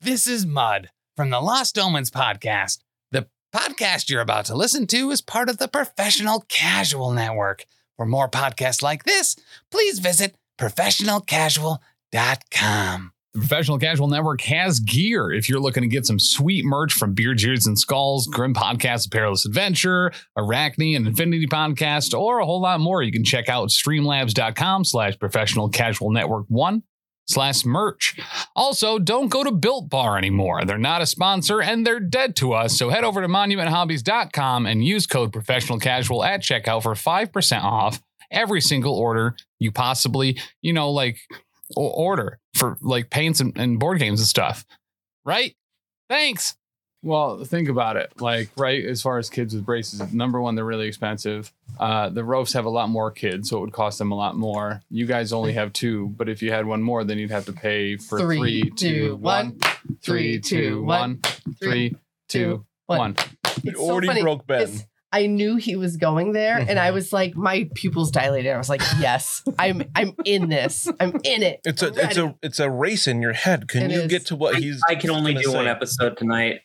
This is Mud from the Lost Omens podcast. The podcast you're about to listen to is part of the Professional Casual Network. For more podcasts like this, please visit professionalcasual.com. The Professional Casual Network has gear if you're looking to get some sweet merch from Beer, Jeers, and Skulls, Grim Podcast, A Perilous Adventure, Arachne, and Infinity Podcast, or a whole lot more. You can check out streamlabs.com/Professional Casual Network 1/merch. Also, don't go to Built Bar anymore. They're not a sponsor and they're dead to us. So head over to monumenthobbies.com and use code Professional Casual at checkout for 5% off every single order you possibly, order for like paints and board games and stuff. Right? Thanks. Well, think about it. Like, right, as far as kids with braces, number one, they're really expensive. The Rofs have a lot more kids, so it would cost them a lot more. You guys only have 2, but if you had one more, then you'd have to pay for 3, 2, 1. 3, 2, 1. 3, 2, 1. It already broke Ben. I knew he was going there, and I was like, my pupils dilated. I was like, yes, I'm in this. I'm in it. It's a race in your head. Can you get to what he's? I can only do one episode tonight.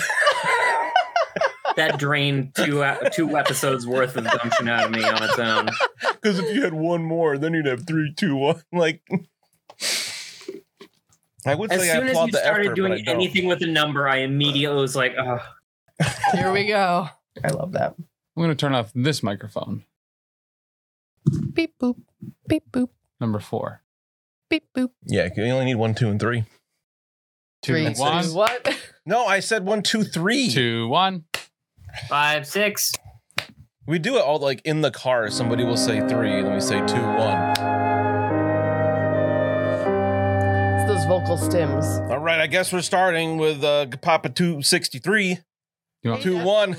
That drained two episodes worth of gumption out of me on its own. Because if you had one more, then you'd have 3, 2, 1. Like, I would say I applaud the effort. As soon as you started doing anything with a number, I immediately was like, oh. Here we go. I love that. I'm going to turn off this microphone. Beep, boop. Beep, boop. Number 4. Beep, boop. Yeah, you only need 1, 2, and 3. 2, 1. What? No, I said 1, 2, 3. 2, 1. 5, 6. We do it all like in the car. Somebody will say 3, then we say 2, 1. It's those vocal stems. All right, I guess we're starting with Papa 263. 2, 1.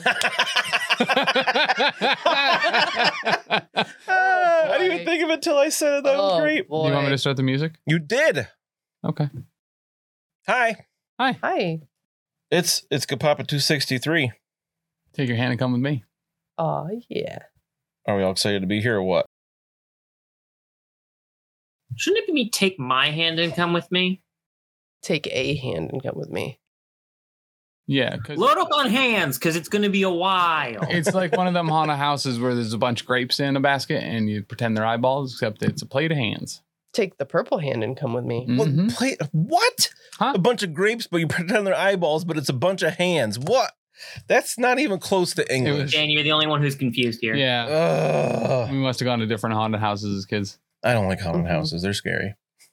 I didn't even think of it till I said it. That was great. Do you want me to start the music? You did. Okay. Hi. It's Papa 263. Take your hand and come with me. Oh, yeah. Are we all excited to be here or what? Shouldn't it be me take my hand and come with me? Take a hand and come with me. Yeah. Load up on hands, because it's going to be a while. It's like one of them haunted houses where there's a bunch of grapes in a basket and you pretend they're eyeballs, except it's a plate of hands. Take the purple hand and come with me. Mm-hmm. What? Huh? A bunch of grapes, but you pretend they're eyeballs, but it's a bunch of hands. What? That's not even close to English. Dan, you're the only one who's confused here. Yeah. We must have gone to different haunted houses as kids. I don't like haunted houses. They're scary.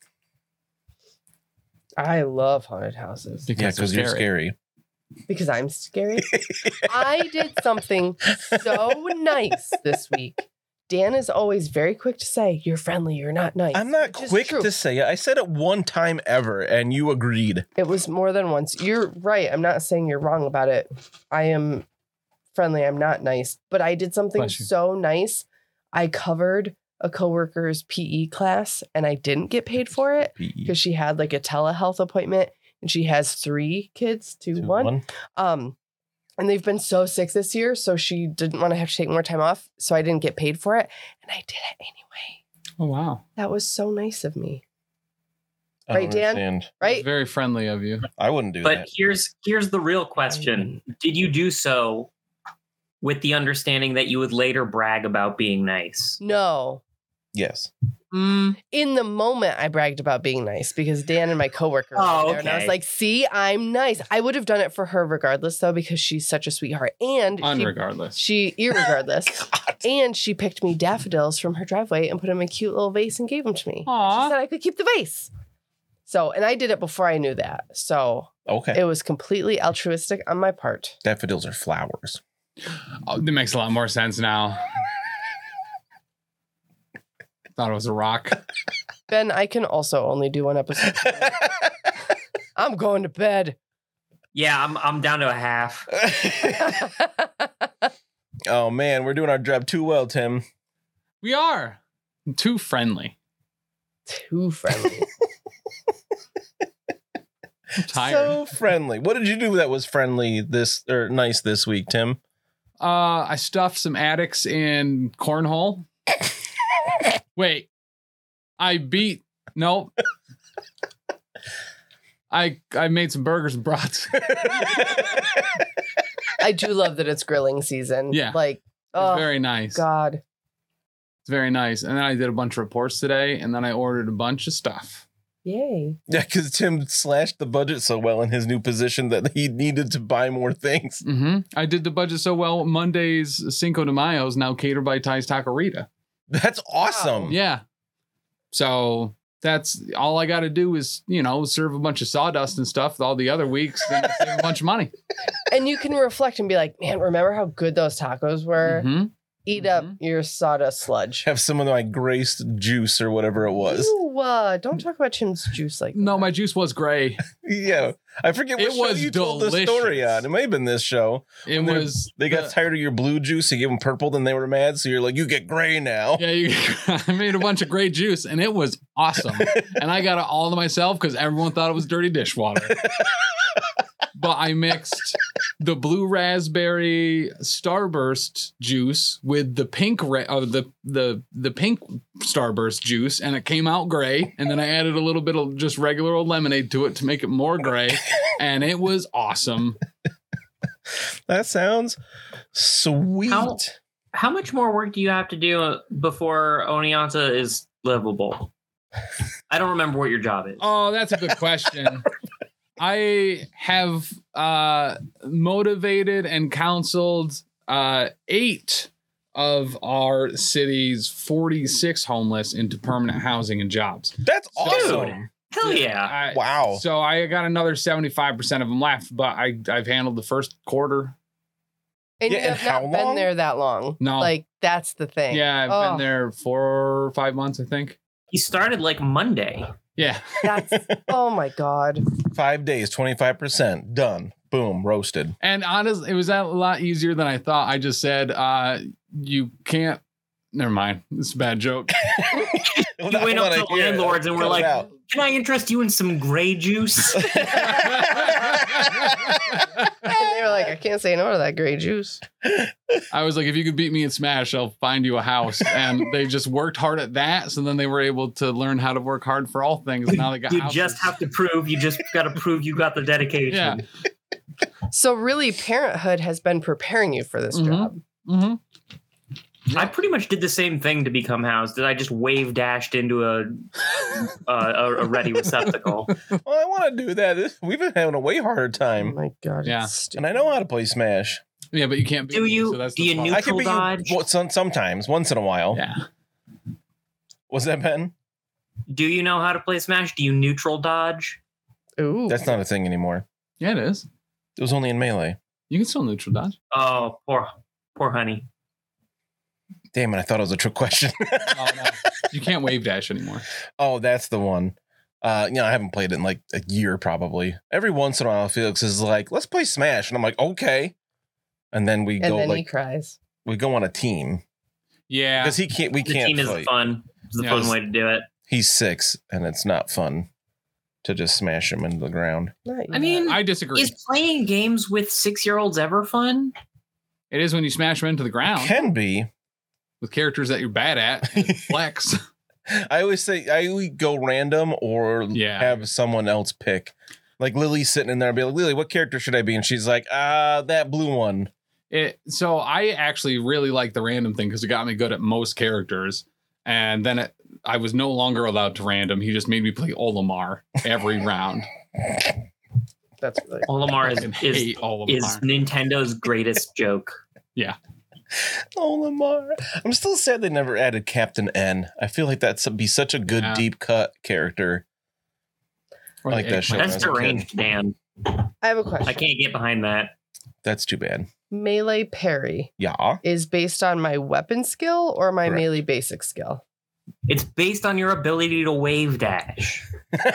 I love haunted houses. Because you're scary. Because I'm scary. I did something so nice this week. Dan is always very quick to say, you're friendly, you're not nice. I'm not quick to say it. I said it one time ever, and you agreed. It was more than once. You're right. I'm not saying you're wrong about it. I am friendly. I'm not nice. But I did something so nice. I covered a coworker's PE class, and I didn't get paid for it because she had like a telehealth appointment. And she has 3 kids, 2, 1. And they've been so sick this year, so she didn't want to have to take more time off. So I didn't get paid for it, and I did it anyway. Oh wow, that was so nice of me. Right, Dan? Right? It's very friendly of you. I wouldn't do that. But here's the real question: did you do so with the understanding that you would later brag about being nice? No. Yes. In the moment, I bragged about being nice because Dan and my coworker were there, and I was like, "See, I'm nice." I would have done it for her regardless, though, because she's such a sweetheart. And irregardless, and she picked me daffodils from her driveway and put them in a cute little vase and gave them to me. She said I could keep the vase. So, and I did it before I knew that. So, it was completely altruistic on my part. Daffodils are flowers. Oh, that makes a lot more sense now. Thought it was a rock. Ben, I can also only do 1 episode. I'm going to bed. Yeah, I'm down to a half. Oh man, we're doing our job too well, Tim. We are too friendly. Too friendly. I'm tired. So friendly. What did you do that was friendly nice this week, Tim? I stuffed some addicts in cornhole. Wait, I made some burgers and brats. I do love that it's grilling season. Yeah. Like, It's oh, very nice. God. It's very nice. And then I did a bunch of reports today, and then I ordered a bunch of stuff. Yay. Yeah, because Tim slashed the budget so well in his new position that he needed to buy more things. Mm-hmm. I did the budget so well. Monday's Cinco de Mayo is now catered by Ty's Taqueria. That's awesome. Yeah. So that's all I got to do is, serve a bunch of sawdust and stuff all the other weeks and save a bunch of money. And you can reflect and be like, man, remember how good those tacos were? Mhm. Eat up your sawdust sludge. Have some of my graced juice or whatever it was. Ew, don't talk about Tim's juice like No, that. my juice was gray. Yeah. I forget what It show was you told the story delicious. on. It may have been this show. It When was. They got tired of your blue juice. You gave them purple, then they were mad. So you're like, you get gray now. Yeah, I made a bunch of gray juice and it was awesome. And I got it all to myself because everyone thought it was dirty dishwater. But I mixed the blue raspberry Starburst juice with the pink the pink Starburst juice, and it came out gray. And then I added a little bit of just regular old lemonade to it to make it more gray, and it was awesome. That sounds sweet. How much more work do you have to do before Oneonta is livable? I don't remember what your job is. Oh, that's a good question. I have motivated and counseled 8 of our city's 46 homeless into permanent housing and jobs. That's So, awesome. Hell yeah. Wow. So I got another 75% of them left, but I've handled the first quarter. And Yeah, you and have not how been long? there that long. No. Like, that's the thing. Yeah, I've Oh, been there 4 or 5 months, I think. He started like Monday. Yeah. That's, oh my God. 5 days, 25%. Done. Boom. Roasted. And honestly, it was a lot easier than I thought. I just said, you can't. Never mind. This is a bad joke. You went up to landlords and were like, can I interest you in some gray juice? And they were like, I can't say no to that gray juice. I was like, if you could beat me in Smash, I'll find you a house. And they just worked hard at that. So then they were able to learn how to work hard for all things. And now they got You houses. just have to prove, you just got to prove you got the dedication. Yeah. So really, parenthood has been preparing you for this Mhm. job. Mm-hmm. I pretty much did the same thing to become housed. I just wave dashed into a ready receptacle. Well, I want to do that. We've been having a way harder Oh time. my God. Yeah. It's And I know how to play Smash. Yeah, but you can't beat Do me, you? so that's Do the you problem. I can Neutral be dodge? sometimes, once in a while. Yeah. Was that Ben? Do you know how to play Smash? Do you neutral dodge? Ooh. That's not a thing anymore. Yeah, it is. It was only in Melee. You can still neutral dodge. Oh, poor honey. Damn it, I thought it was a trick question. Oh, no. You can't wave dash anymore. Oh, that's the one. I haven't played it in like a year probably. Every once in a while, Felix is like, let's play Smash. And I'm like, okay. And then we and go then he like cries. we go on a team. Yeah. Because we The can't team is fight. fun. It's the Yeah, fun it's- way to do it. He's 6 and it's not fun to just smash him into the ground. Not I mean, I disagree. is playing games with 6-year-olds ever fun? It is when you smash them into the ground Can be. with characters that you're bad at. Flex. I always say I would go random or Yeah. have someone else pick. Like Lily's sitting in there and be like, Lily, what character should I be? And she's like, that blue one. So I actually really like the random thing because it got me good at most characters. And then I was no longer allowed to random. He just made me play Olimar every round. That's really Olimar I fucking is hate Olimar. Nintendo's greatest joke. Olimar. I'm still sad they never added Captain N. I feel like that'd be such a good Yeah. deep cut character. Or I like that show. That's as a kid. deranged, Dan. I have a question. I can't get behind that. That's too bad. Melee parry Yeah. is based on my weapon skill or my Correct. melee basic skill? It's based on your ability to wave dash.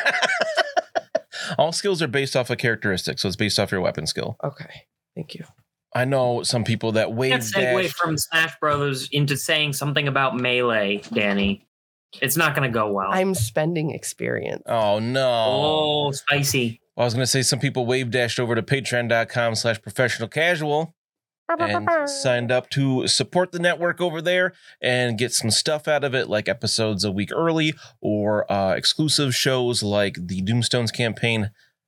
All skills are based off a characteristic, so it's based off your weapon skill. Okay. Thank you. I know some people that You wave can't segue dash. from Smash Brothers into saying something about Melee, Danny. It's not going to go well. I'm spending experience. Oh no. Oh, spicy. I was going to say some people wave dashed over to patreon.com/professional casual and signed up to support the network over there and get some stuff out of it, like episodes a week early or exclusive shows like the Doomstones campaign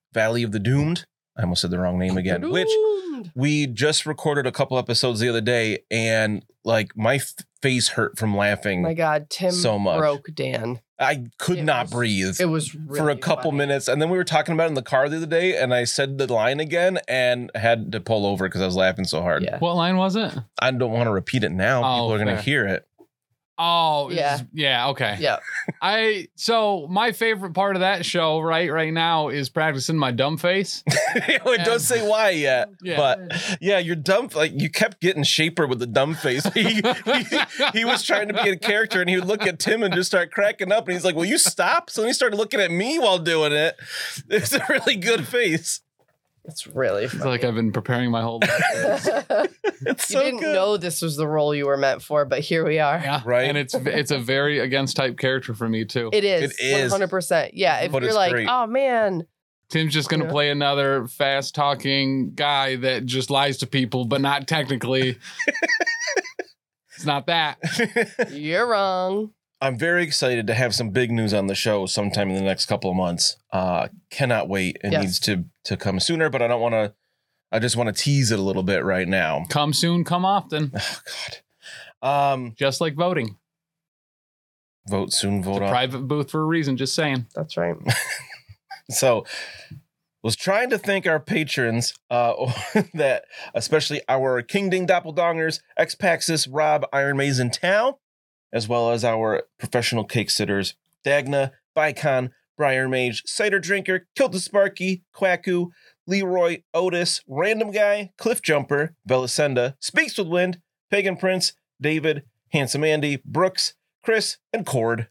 Valley of the Doomed. I almost said the wrong name again, which we just recorded a couple episodes the other day, and like my face hurt from laughing. My God, Tim so much. broke Dan. I could not breathe. It was really for a couple funny. minutes, and then we were talking about it in the car the other day, and I said the line again and had to pull over because I was laughing so hard. Yeah. What line was it? I don't want to repeat it now. Oh, People are going to fair. hear it. Oh, Yeah. yeah. Okay. Yeah. So my favorite part of that show right now is practicing my dumb face. It does say why yet, Yeah. but yeah, you're dumb. Like you kept getting Shaper with the dumb face. He was trying to be a character, and he would look at Tim and just start cracking up. And he's like, "Will you stop?" So then he started looking at me while doing it. It's a really good face. It's really It's funny. like I've been preparing my whole life. It's You so didn't good. know this was the role you were meant for, but here we are. Yeah. Right. And it's a very against type character for me too. It is. It is. 100%. Yeah. If But you're it's like, great. oh man, Tim's just gonna Yeah. play another fast talking guy that just lies to people, but not technically. It's not that. you're wrong. I'm very excited to have some big news on the show sometime in the next couple of months. Cannot wait. It Yes. needs to come sooner, but I don't want to. I just want to tease it a little bit right now. Come soon, come often. Oh God. Just like voting. Vote soon, It's vote a up. private booth for a reason, just saying. That's right. So, was trying to thank our patrons, that especially our King Ding Doppelgangers, X-Paxis, Rob, Iron Mason, Tao, as well as our professional cake sitters, Dagna, Bicon, Briar Mage, Cider Drinker, Kilta Sparky, Quacku, Leroy, Otis, Random Guy, Cliff Jumper, Belisenda, Speaks with Wind, Pagan Prince, David, Handsome Andy, Brooks, Chris, and Cord.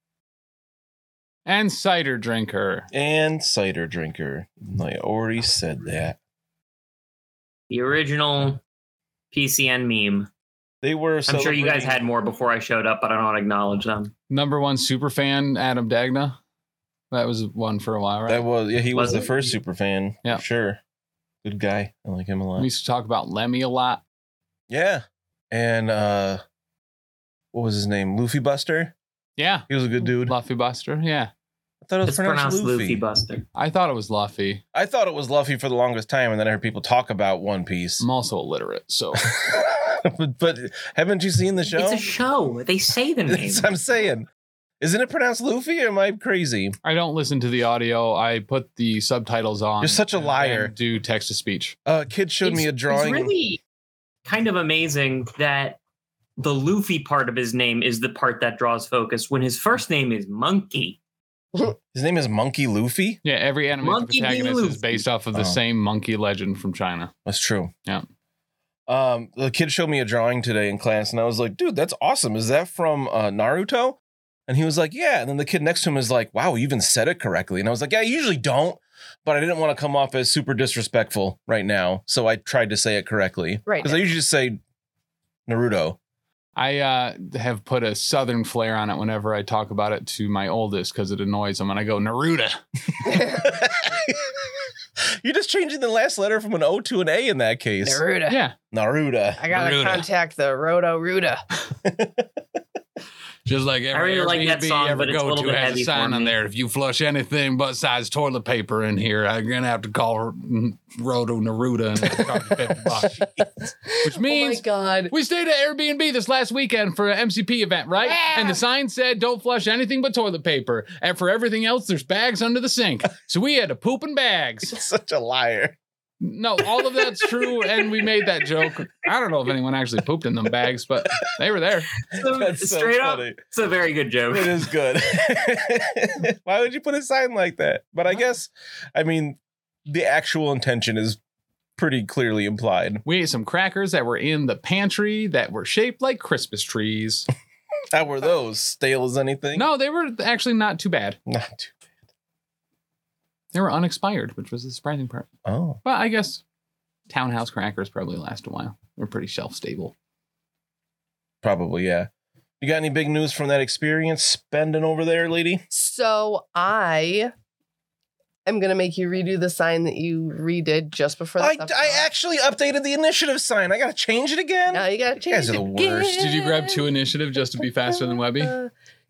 And cider drinker. And Cider Drinker. I already said that. The original PCN meme. They were I'm sure you guys had more before I showed up, but I don't want to acknowledge them. Number one super fan, Adam Dagna. That was one for a while, right? That was, yeah, he was Was the it? first super fan. Yeah. For sure. Good guy. I like him a We lot. used to talk about Lemmy a lot. Yeah. And what was his name? Luffy Buster? Yeah. He was a good dude. Luffy Buster. Yeah. I thought it was It's pronounced pronounced Luffy. Luffy Buster. I thought it was Luffy. I thought it was Luffy for the longest time, and then I heard people talk about One Piece. I'm also illiterate, so but haven't you seen the show? It's a show. They say the name. That's what I'm saying. Isn't it pronounced Luffy, or am I crazy? I don't listen to the audio. I put the subtitles on. You're such a and liar. do text to speech. A kid showed me a drawing. It's really kind of amazing that the Luffy part of his name is the part that draws focus when his first name is Monkey. His name is Monkey Luffy? Yeah, every anime Monkey D. protagonist is Luffy. based off of the Oh. same monkey legend from China. That's true. Yeah. The kid showed me a drawing today in class, and I was like, dude, that's awesome. Is that from Naruto? And he was like, yeah. And then the kid next to him is like, wow, you even said it correctly. And I was like, yeah, I usually don't, but I didn't want to come off as super disrespectful right now. So I tried to say it correctly. Right Because I usually just say Naruto. I have put a southern flair on it whenever I talk about it to my oldest because it annoys him. And I go, Naruto. You're just changing the last letter from an O to an A in that case. Naruto. Yeah. Naruto. I gotta Naruto. contact the Roto Ruta. Just like every really like that Airbnb song, you ever but it's a go little to bit has a heavy sign for on me. there. If you flush anything but size toilet paper in here, I'm gonna have to call Roto Naruto and charge you $50. Which Oh my means God. we stayed at Airbnb this last weekend for an MCP event, right? Yeah. And the sign said, don't flush anything but toilet paper. And for everything else, there's bags under the sink. So we had to poop in bags. Such a liar. No, all of that's true. And we made that joke. I don't know if anyone actually pooped in them bags, but they were there. That's so Straight up, funny. it's a very good joke. It is good. Why would you put a sign like that? But I guess, I mean, the actual intention is pretty clearly implied. We ate some crackers that were in the pantry that were shaped like Christmas trees. How were those? Stale as anything? No, they were actually not too bad. Not too. They were unexpired, which was the surprising part. Oh. But I guess Townhouse crackers probably last a while. They're pretty shelf stable. Probably, yeah. You got any big news from that experience spending over there, lady? So I am gonna make you redo the sign that you redid just before I the actually updated the initiative sign. I got to change it again? Now you gotta change guys are it the worst. again. Did you grab 2 initiative just to be faster than Webby?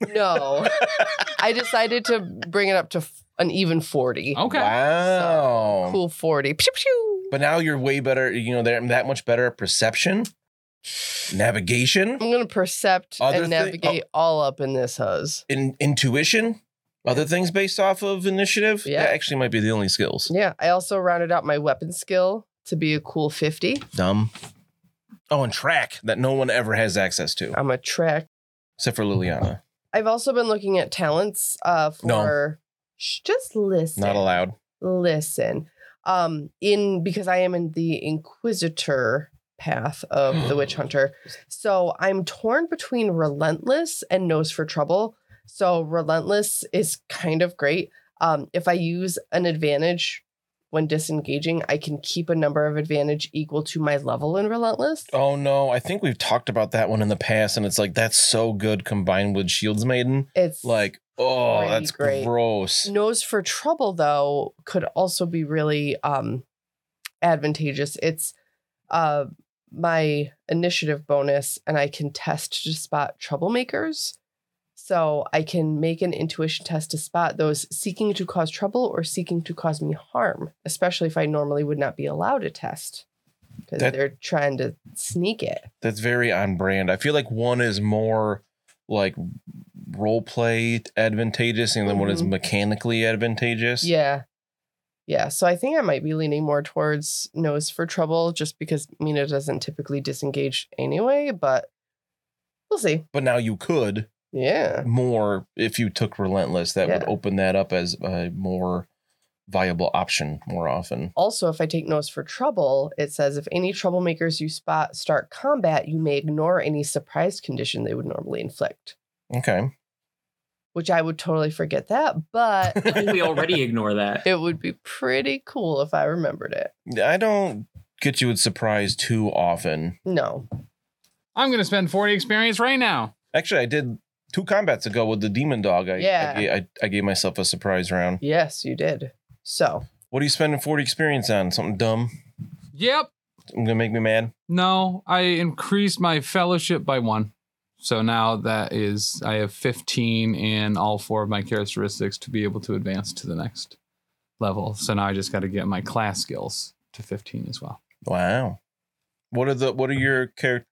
No, I decided to bring it up to an even 40. Okay. Wow. Cool 40. Pew, pew. But now you're way better. They're that much better at perception, navigation, I'm going to percept Other and navigate all up in this huzz. intuition, other things based off of initiative. Yeah. That actually might be the only skills. Yeah, I also rounded out my weapon skill to be a cool 50. Dumb. Oh, and track that no one ever has access to, I'm a track. except for Liliana. I've also been looking at talents for No. Just listen. Not allowed. Listen. Because I am in the Inquisitor path of the Witch Hunter. So I'm torn between Relentless and Nose for Trouble. So Relentless is kind of great. If I use an advantage when disengaging, I can keep a number of advantage equal to my level in Relentless. Oh no, I think we've talked about that one in the past, and it's like that's so good combined with Shields Maiden. It's Like, oh, Pretty that's great. gross. Nose for Trouble, though, could also be really advantageous. It's my initiative bonus, and I can test to spot troublemakers. So I can make an intuition test to spot those seeking to cause trouble or seeking to cause me harm, especially if I normally would not be allowed to test because they're trying to sneak it. That's very on brand. I feel like one is more like role play advantageous, and then one is mechanically advantageous. Yeah. Yeah. So I think I might be leaning more towards Nose for Trouble just because Mina doesn't typically disengage anyway, but we'll see. But now you could Yeah. more if you took Relentless. That would Yeah. open that up as a more viable option more often. Also, if I take Nose for Trouble, it says if any troublemakers you spot start combat, you may ignore any surprise condition they would normally inflict. Okay. Which I would totally forget that, but I think we already ignore that. it would be pretty cool if I remembered it. I don't get you with surprise too often. No. I'm going to spend 40 experience right now. Actually, I did 2 combats ago with the demon dog. I gave myself a surprise round. Yes, you did. So, What are you spending 40 experience on? Something dumb? Yep. Gonna make me mad? No, I increased my fellowship by 1. So now I have 15 in all 4 of my characteristics to be able to advance to the next level. So now I just got to get my class skills to 15 as well. Wow. What are your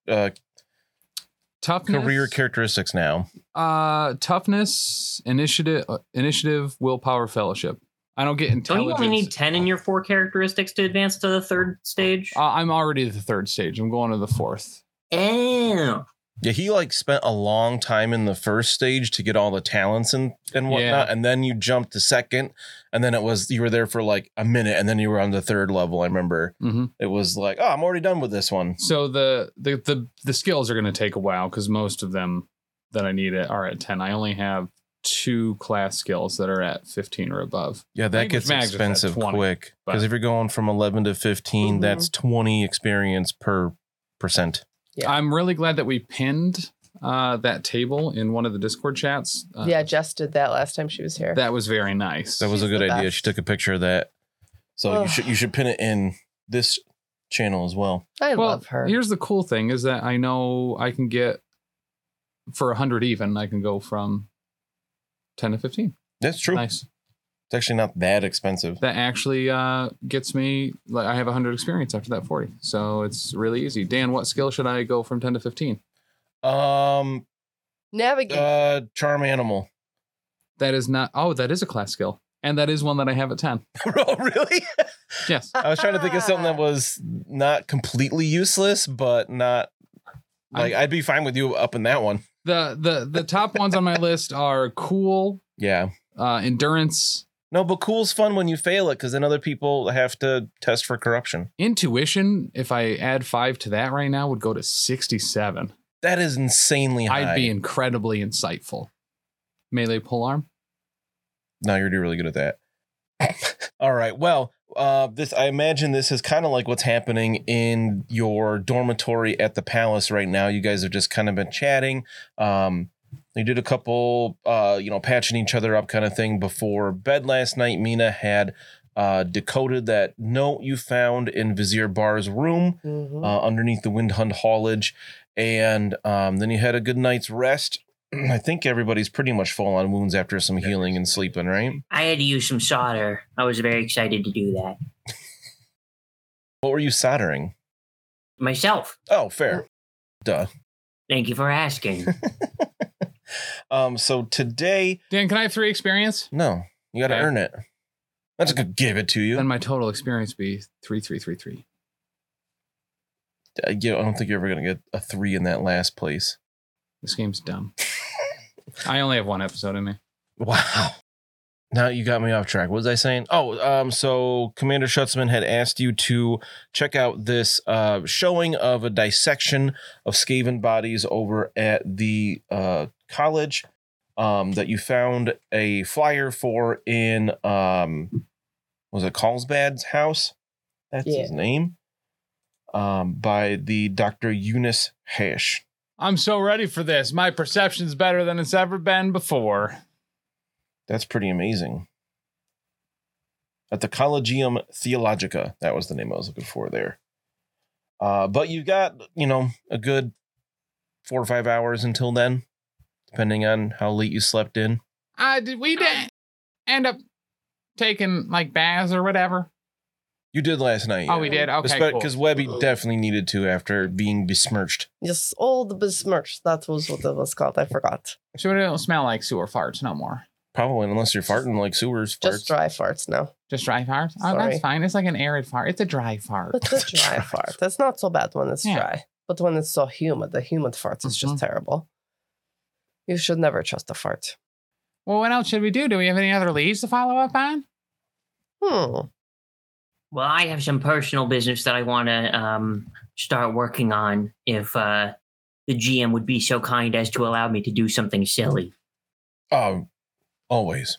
Toughness, career characteristics now? Toughness, initiative, willpower, fellowship. I don't get Don't intelligence. you only need 10 in your 4 characteristics to advance to the 3rd stage? I'm already at the 3rd stage. I'm going to the 4th. Oh. Yeah, he spent a long time in the 1st stage to get all the talents and whatnot, Yeah. and then you jumped to 2nd, and then you were there for like a minute, and then you were on the 3rd level. I remember it was like, oh, I'm already done with this one. So the skills are going to take a while because most of them that I need are at 10. I only have 2 class skills that are at 15 or above. Yeah, that Language gets Mag just had expensive 20, quick but- because if you're going from 11 to 15, Mhm. that's 20 experience per percent. Yeah. I'm really glad that we pinned that table in one of the Discord chats. yeah, Jess did that last time she was here. That was very nice. That was a She's good the idea. best. She took a picture of that, so Ugh. you should pin it in this channel as well. I well, love her. Here's the cool thing is that I know I can get for 100 even. I can go from 10 to 15. That's true. Nice. It's actually not that expensive. That actually gets me. Like I have 100 experience after that 40, so it's really easy. Dan, what skill should I go from 10 to 15? Navigate. Charm animal. That is not. Oh, that is a class skill, and that is one that I have at 10. Oh, really? Yes. I was trying to think of something that was not completely useless, but not like I'd be fine with you up in that one. The top ones on my list are cool, Yeah. endurance, No, but cool's fun when you fail it because then other people have to test for corruption. intuition. If I add 5 to that right now, would go to 67. That is insanely high. I'd be incredibly insightful. Melee polearm. No, you're really good at that. All right. Well, I imagine this is kind of like what's happening in your dormitory at the palace right now. You guys have just kind of been chatting. You did a couple, patching each other up kind of thing before bed last night. Mina had decoded that note you found in Vizier Bar's room Mhm. underneath the Windhunt haulage. And then you had a good night's rest. I think everybody's pretty much full on wounds after some healing and sleeping, right? I had to use some solder. I was very excited to do that. What were you soldering? Myself. Oh, fair. Duh. Thank you for asking. So today, Dan, can I have 3 experience? no, you got to Okay. earn it. That's good. Give it to you. Then my total experience be 3, 3, 3, 3. I don't think you're ever gonna get a 3 in that last place. This game's dumb. I only have 1 episode in me. Wow. Now you got me off track. What was I saying? Oh, so Commander Schutzman had asked you to check out this showing of a dissection of Skaven bodies over at the college that you found a flyer for in was it Carlsbad's house? That's his name. By the Dr. Eunice Hash. I'm so ready for this. My perception's better than it's ever been before. That's pretty amazing. At the Collegium Theologica. That was the name I was looking for there. But you got, a good 4 or 5 hours until then, depending on how late you slept in. Did we end up taking like baths or whatever? You did last night. Oh, we did? Okay, cool. Because Webby definitely needed to after being besmirched. Yes, all the besmirched. That was what it was called. I forgot. So it don't smell like sewer farts no more. Probably, unless you're farting like sewers farts. Just dry farts now. Just dry farts? Oh, Sorry. that's fine. It's like an arid fart. It's a dry fart. It's a dry fart. It's not so bad when it's Yeah. dry. But when it's so humid, the humid farts is just terrible. You should never trust a fart. Well, what else should we do? Do we have any other leads to follow up on? Well, I have some personal business that I want to start working on if the GM would be so kind as to allow me to do something silly. Always.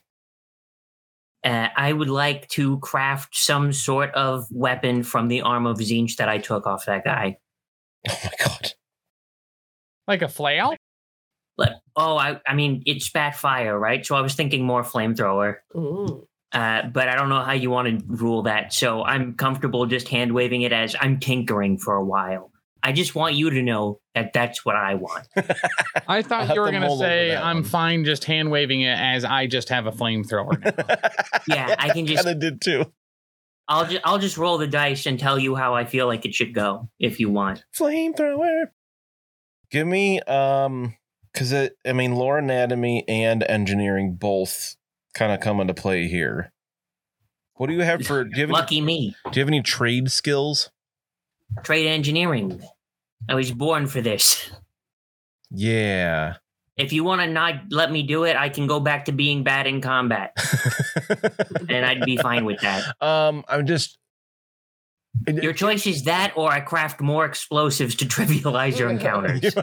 I would like to craft some sort of weapon from the arm of Zinch that I took off that guy. Oh my god. Like a flail? I mean, it spat fire, right? So I was thinking more flamethrower. But I don't know how you want to rule that. So I'm comfortable just hand waving it as I'm tinkering for a while. I just want you to know that that's what I want. I thought you were going to say, I'm fine just hand waving it as I just have a flamethrower now. Yeah, I can just. I did too. I'll just roll the dice and tell you how I feel like it should go if you want. Flamethrower. Give me, because lore anatomy and engineering both kind of come into play here. What do you have for? Lucky me. Do you have any trade skills? Trade engineering. I was born for this. Yeah. If you want to not let me do it, I can go back to being bad in combat, and I'd be fine with that. I'm just. Your choice is that, or I craft more explosives to trivialize your encounters.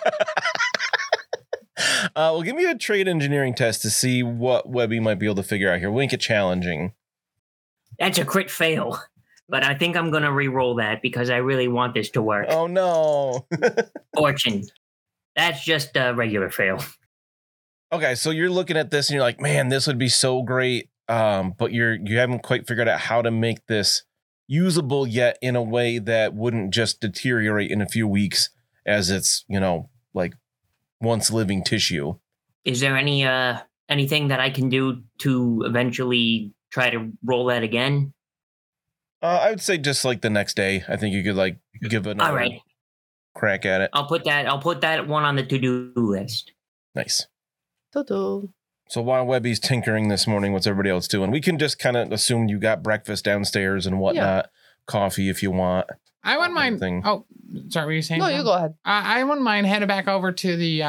Well, give me a trade engineering test to see what Webby might be able to figure out here. We'll make it challenging. That's a crit fail, but I think I'm going to re-roll that because I really want this to work. Oh, no. Fortune. That's just a regular fail. Okay, so you're looking at this and you're like, man, this would be so great. But you haven't quite figured out how to make this usable yet in a way that wouldn't just deteriorate in a few weeks as it's, like once living tissue. Is there anything that I can do to eventually try to roll that again? I would say just like the next day. I think you could like give another All right. crack at it. I'll put that one on the to-do list. Nice. Do-do. So while Webby's tinkering this morning, what's everybody else doing? We can just kind of assume you got breakfast downstairs and whatnot, coffee if you want. I wouldn't mind. Thing. Oh, sorry, what were you saying? No, you go ahead. I wouldn't mind heading back over to the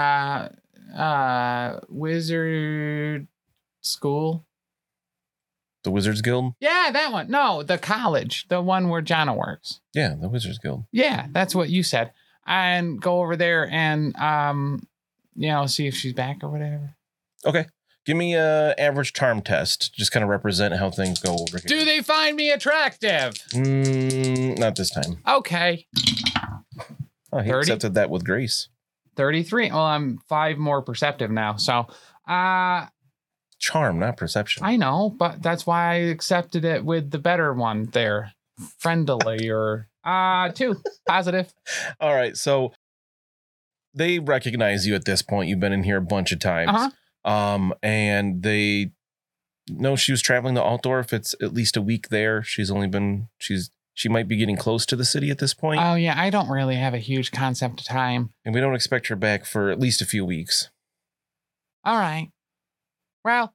wizard school. The Wizards Guild? Yeah, that one. No, the college, the one where Jana works. Yeah, the Wizards Guild. Yeah, that's what you said. And go over there and see if she's back or whatever. Okay. Give me a average charm test. Just kind of represent how things go over here. Do they find me attractive? Not this time. Okay. Oh, he 30? accepted that with grace. 33. Well, I'm 5 more perceptive now. So, charm, not perception. I know, but that's why I accepted it with the better one there. Friendly or 2. Positive. All right. So they recognize you at this point. You've been in here a bunch of times. And they know she was traveling to Altdorf. It's at least a week there. She might be getting close to the city at this point. Oh, yeah. I don't really have a huge concept of time. And we don't expect her back for at least a few weeks. All right. Well,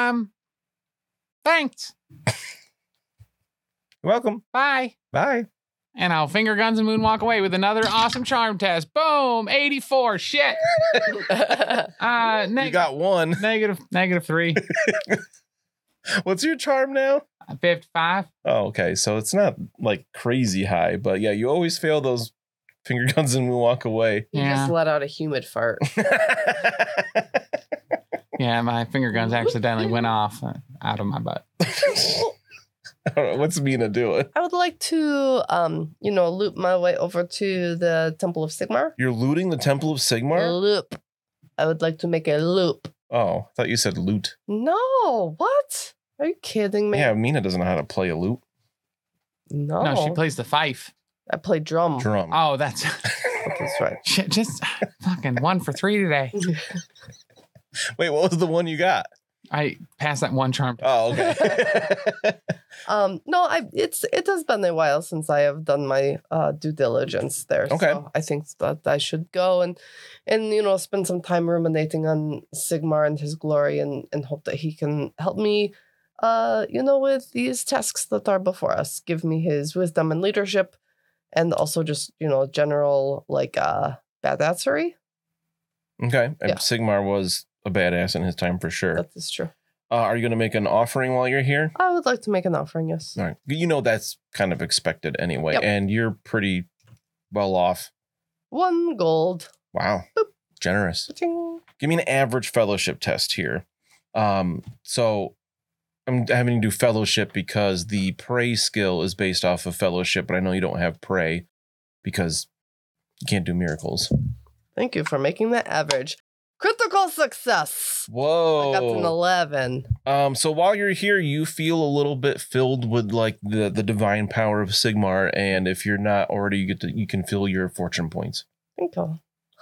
thanks. You're welcome. Bye. Bye. And I'll finger guns and moonwalk away with another awesome charm test. Boom. 84. Shit. You got one. Negative 3. What's your charm now? 55. Oh, okay. So it's not like crazy high, but yeah, you always fail those finger guns and moonwalk away. You just let out a humid fart. Yeah, my finger guns accidentally went off out of my butt. I don't know. What's Mina doing? I would like to, loop my way over to the Temple of Sigmar. You're looting the Temple of Sigmar? Loop. I would like to make a loop. Oh, I thought you said loot. No, what? Are you kidding me? Yeah, Mina doesn't know how to play a lute. No. No, she plays the fife. I play drum. Drum. Oh, that's That's right. shit. Just fucking 1 for 3 today. Wait, what was the one you got? I passed that one charm. Oh, okay. No, it has been a while since I have done my due diligence there. Okay. So I think that I should go and spend some time ruminating on Sigmar and his glory and hope that he can help me with these tasks that are before us. Give me his wisdom and leadership and also just, general badassery. Okay. And Yeah. Sigmar was a badass in his time for sure. That is true. Are you going to make an offering while you're here? I would like to make an offering, yes. All right. That's kind of expected anyway. Yep. And you're pretty well off. 1 gold. Wow. Boop. Generous. Cha-ching. Give me an average fellowship test here. So I'm having to do fellowship because the pray skill is based off of fellowship, but I know you don't have pray because you can't do miracles. Thank you for making that average. Critical success. Whoa. I got an 11. So while you're here, you feel a little bit filled with like the divine power of Sigmar, and if you're not already, you can feel your fortune points. Thank you.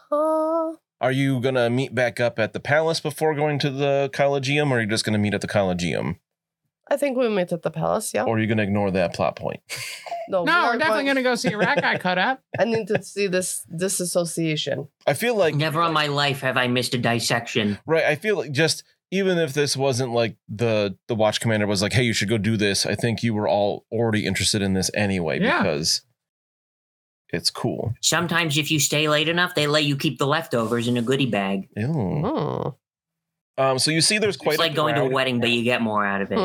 Are you gonna meet back up at the palace before going to the Collegium, or are you just gonna meet at the Collegium? I think we meet at the palace, yeah. Or are you gonna ignore that plot point? No, we're definitely going to go see a rat guy cut up. I need to see this disassociation. I feel like Never in my life have I missed a dissection. right. I feel like just even if this wasn't like the watch commander was like, hey, you should go do this. I think you were all already interested in this anyway because it's cool. Sometimes if you stay late enough, they let you keep the leftovers in a goodie bag. Ew. Oh. So you see, there's quite It's like going to a wedding, but you get more out of it.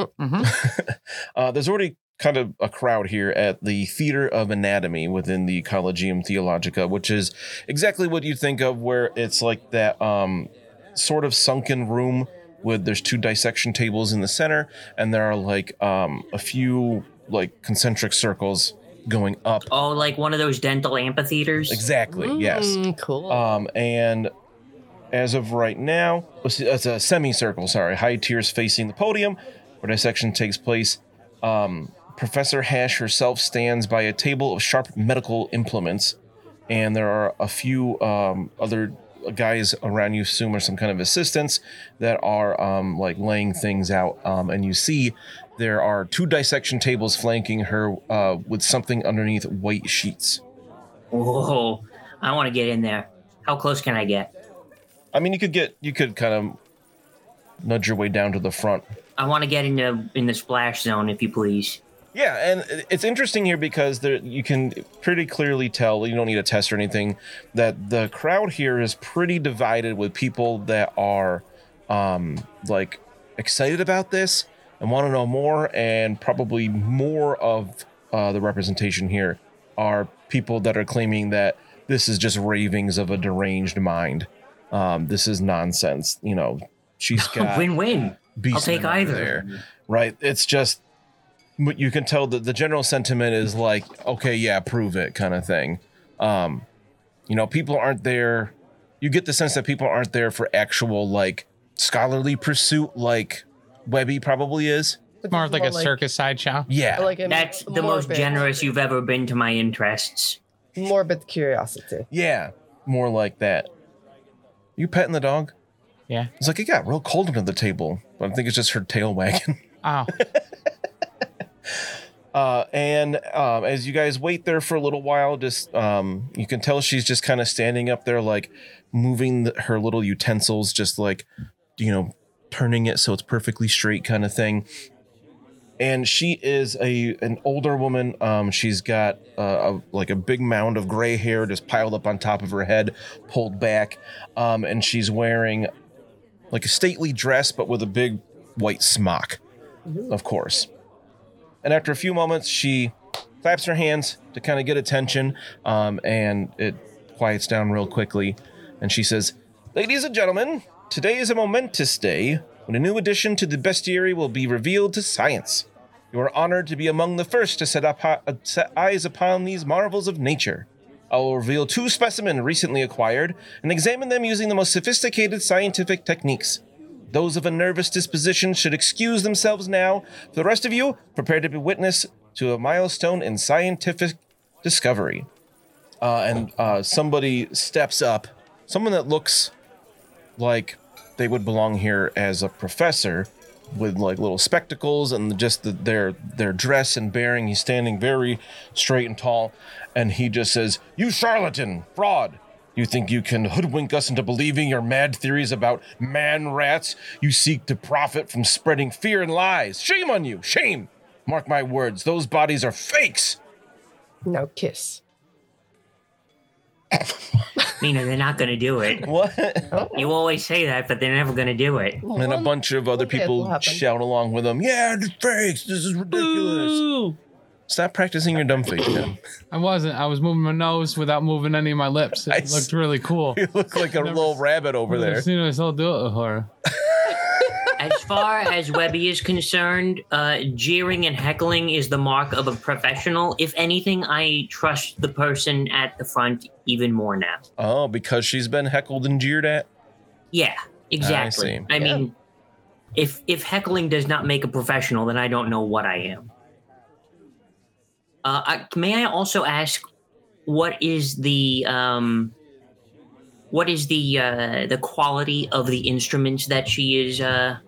Mm-hmm. There's already kind of a crowd here at the Theater of Anatomy within the Collegium Theologica, which is exactly what you think of, where it's like that sort of sunken room with there's 2 dissection tables in the center, and there are like a few like concentric circles going up. Oh, like one of those dental amphitheaters? Exactly. Yes. Cool. And as of right now, it's a semicircle. Sorry, high tiers facing the podium, where dissection takes place. Professor Hash herself stands by a table of sharp medical implements, and there are a few other guys around you, assume are some kind of assistants, that are like laying things out. And you see there are 2 dissection tables flanking her with something underneath white sheets. Whoa. I want to get in there. How close can I get? I mean, you could kind of nudge your way down to the front. I want to get in the splash zone, if you please. Yeah, and it's interesting here because you can pretty clearly tell, you don't need a test or anything, that the crowd here is pretty divided with people that are like excited about this and want to know more, and probably more of the representation here are people that are claiming that this is just ravings of a deranged mind. This is nonsense. She's got Win-win. I'll take either. there, right? It's just, you can tell that the general sentiment is like, okay, yeah, prove it kind of thing. People aren't there. You get the sense that people aren't there for actual like scholarly pursuit like Webby probably is. More like a circus sideshow. Yeah. That's the most generous you've ever been to my interests. Morbid curiosity. Yeah. more like that. You petting the dog? Yeah. It's like it got real cold under the table, but I think it's just her tail wagging. Oh. And as you guys wait there for a little while, just you can tell she's just kind of standing up there, like moving her little utensils, just like, turning it so it's perfectly straight kind of thing. And she is an older woman. She's got a big mound of gray hair just piled up on top of her head, pulled back. And she's wearing like a stately dress, but with a big white smock, of course. And after a few moments, she claps her hands to kind of get attention. And it quiets down real quickly. And she says, "Ladies and gentlemen, today is a momentous day when a new addition to the bestiary will be revealed to science. You are honored to be among the first to set eyes upon these marvels of nature. I will reveal 2 specimens recently acquired and examine them using the most sophisticated scientific techniques. Those of a nervous disposition should excuse themselves now. For the rest of you, prepare to be witness to a milestone in scientific discovery." And somebody steps up, someone that looks like they would belong here as a professor, with like little spectacles and just their dress and bearing. He's standing very straight and tall, and he just says, "You charlatan, fraud! You think you can hoodwink us into believing your mad theories about man-rats? You seek to profit from spreading fear and lies. Shame on you! Shame! Mark my words, those bodies are fakes!" Now kiss. Mina, they're not going to do it. What? You always say that, but they're never going to do it. And a bunch of other people shout along with them. "Yeah, they're fakes. This is ridiculous." Ooh. Stop practicing your dumb face, Tim. I wasn't. I was moving my nose without moving any of my lips. It looked really cool. You look like a little rabbit over there. I've seen myself do it before. As far as Webby is concerned, jeering and heckling is the mark of a professional. If anything, I trust the person at the front even more now. Oh, because she's been heckled and jeered at? Yeah, exactly. see. I mean, if heckling does not make a professional, then I don't know what I am. May I also ask, what is the quality of the instruments that she is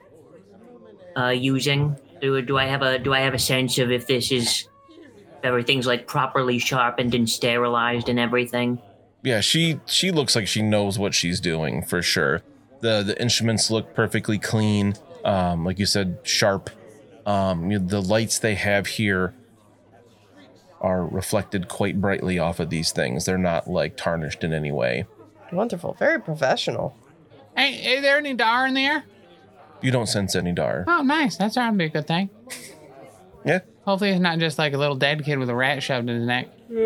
using? Do I have a sense of if everything's like properly sharpened and sterilized and everything? Yeah, she looks like she knows what she's doing for sure. The instruments look perfectly clean. Like you said, sharp. The lights they have here are reflected quite brightly off of these things. They're not like tarnished in any way. Wonderful. Very professional. Hey, is there any dar in there? You don't sense any dar. Oh, nice. That's gonna be a good thing. Yeah. Hopefully it's not just like a little dead kid with a rat shoved in his neck.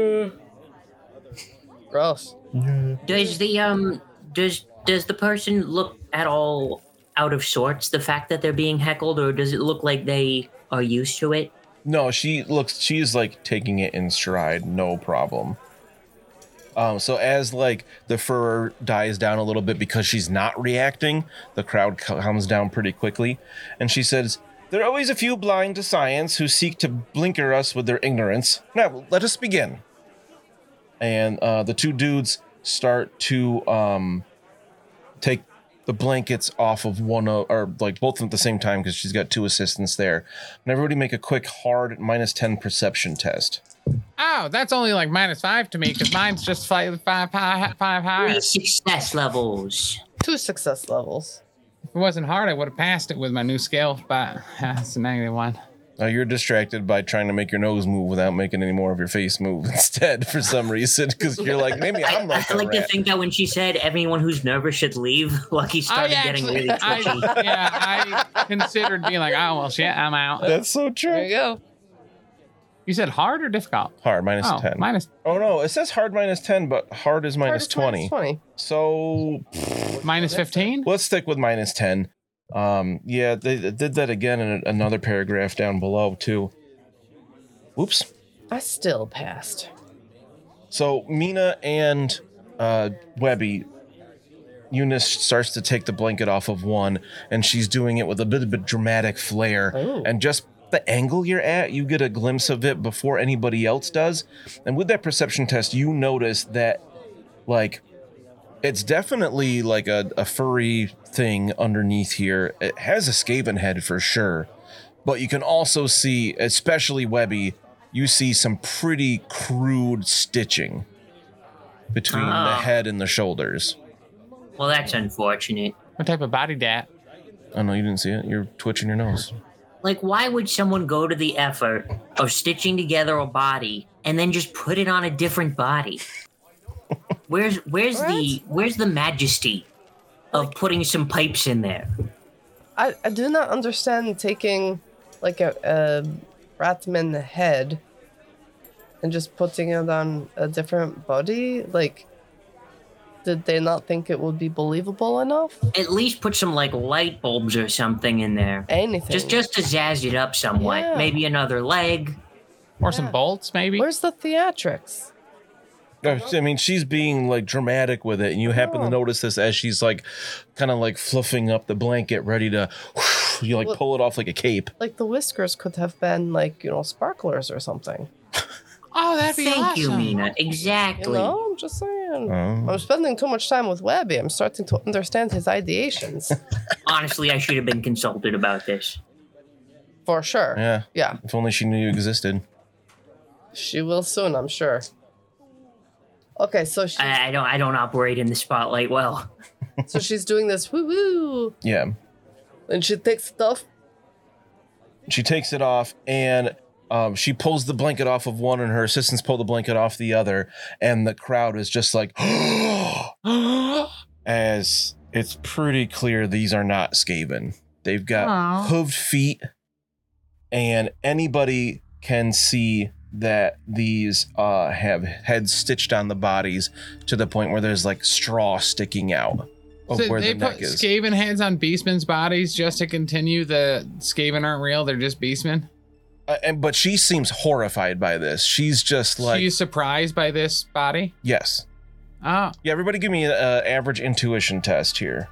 Gross. Does the person look at all out of sorts, the fact that they're being heckled, or does it look like they are used to it? No, she's like taking it in stride, no problem. So as like the furor dies down a little bit because she's not reacting, the crowd comes down pretty quickly, and she says, "There are always a few blind to science who seek to blinker us with their ignorance. Now, let us begin." And the 2 dudes start to take the blankets off of or like both of them at the same time, because she's got 2 assistants there. And everybody make a quick hard -10 perception test. Oh, that's only like -5 to me because mine's just five higher. 3 success levels. 2 success levels. If it wasn't hard, I would have passed it with my new scale, but it's a -1. You're distracted by trying to make your nose move without making any more of your face move instead for some reason, because you're like, maybe I'm like I a like rat. to think that when she said everyone who's nervous should leave, Lucky started getting really twitchy. I considered being like, oh, well, shit, I'm out. That's so There true. you go. You said hard or difficult? Hard, minus Oh, 10. minus Oh, no, it says hard -10, but hard is minus 20. 20. So -15? let's stick with -10. Yeah, they did that again in another paragraph down below, too. Whoops. I still passed. So Mina and Webby, Eunice starts to take the blanket off of one, and she's doing it with a bit of a dramatic flair. Oh. And just the angle you're at, you get a glimpse of it before anybody else does. And with that perception test, you notice that, like, It's definitely like a furry thing underneath here. It has a Skaven head for sure, but you can also see, especially Webby, you see some pretty crude stitching between the head and the shoulders. Well, that's unfortunate. What type of body dat? Oh no, you didn't see it. You're twitching your nose. Like, why would someone go to the effort of stitching together a body and then just put it on a different body? Where's the majesty of putting some pipes in there? I do not understand taking like a Ratman head and just putting it on a different body. Like, did they not think it would be believable enough? At least put some like light bulbs or something in there. Anything. Just to zazz it up somewhat. Yeah. Maybe another leg. Or some bolts, maybe? Where's the theatrics? I mean, she's being like dramatic with it, and you happen to notice this as she's like kind of like fluffing up the blanket, ready to you like pull it off like a cape. Like the whiskers could have been like, sparklers or something. Oh, that'd be awesome. Thank you, Mina. Exactly. I'm just saying. I'm spending too much time with Webby. I'm starting to understand his ideations. Honestly, I should have been consulted about this. For sure. Yeah. Yeah. If only she knew you existed. She will soon, I'm sure. Okay, so she, I don't operate in the spotlight well. so she's doing this woo woo, Yeah. and she takes stuff. She takes it off, and she pulls the blanket off of one, and her assistants pull the blanket off the other, and the crowd is just like, as it's pretty clear these are not Skaven. They've got hooved feet, and anybody can see that these have heads stitched on the bodies to the point where there's like straw sticking out of So where they the put neck is. Skaven heads on Beastmen's bodies just to continue the Skaven aren't real, they're just Beastmen? But she seems horrified by this. She's just like, She's surprised by this body? yes. Oh, Yeah, everybody give me an average intuition test here.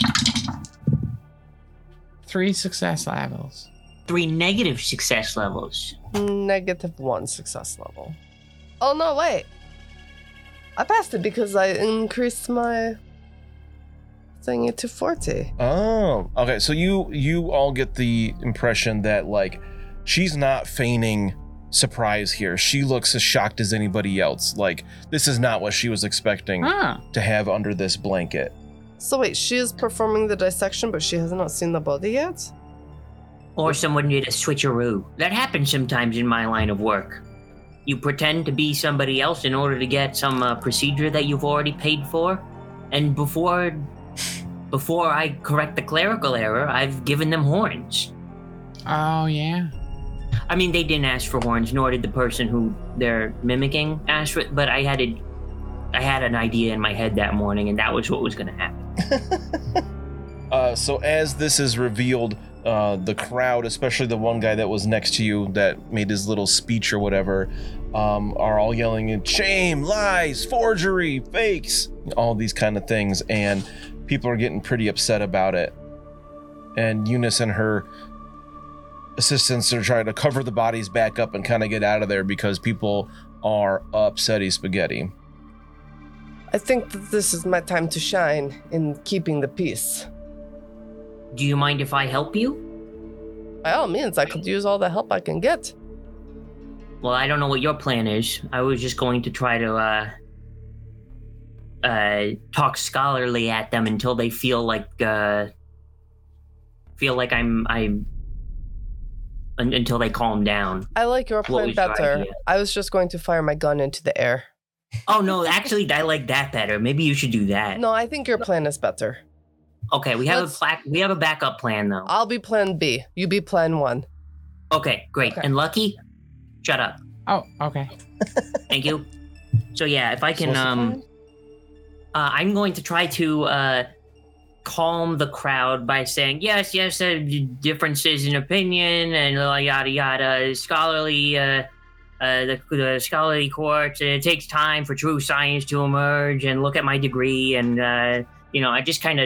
3 success levels. 3 negative success levels. -1 success level. Oh no, wait. I passed it because I increased my thingy to 40. Oh, okay. So you all get the impression that like she's not feigning surprise here. She looks as shocked as anybody else. Like this is not what she was expecting to have under this blanket. So wait, she is performing the dissection, but she has not seen the body yet? Or someone did a switcheroo. That happens sometimes in my line of work. You pretend to be somebody else in order to get some procedure that you've already paid for, and before I correct the clerical error, I've given them horns. Oh, yeah. I mean, they didn't ask for horns, nor did the person who they're mimicking ask for it, but I had an idea in my head that morning, and that was what was going to happen. So as this is revealed, the crowd, especially the one guy that was next to you that made his little speech or whatever, are all yelling in shame, lies, forgery, fakes, all these kind of things, and people are getting pretty upset about it. And Eunice and her assistants are trying to cover the bodies back up and kind of get out of there because people are upsetty spaghetti. I think that this is my time to shine in keeping the peace. Do you mind if I help you? By all means, I could use all the help I can get. Well, I don't know what your plan is. I was just going to try to talk scholarly at them until they feel like I'm until they calm down. I like your What plan was your better. idea? I was just going to fire my gun into the air. Oh no, actually, I like that better. Maybe you should do that. No, I think your plan is better. Okay, we have a backup plan though. I'll be plan B. You be plan 1. Okay, great. Okay. And Lucky, shut up. Oh, okay. Thank you. So yeah, if I can, I'm going to try to calm the crowd by saying yes, differences in opinion and yada yada. Scholarly, the scholarly courts. It takes time for true science to emerge. And look at my degree, and I just kind of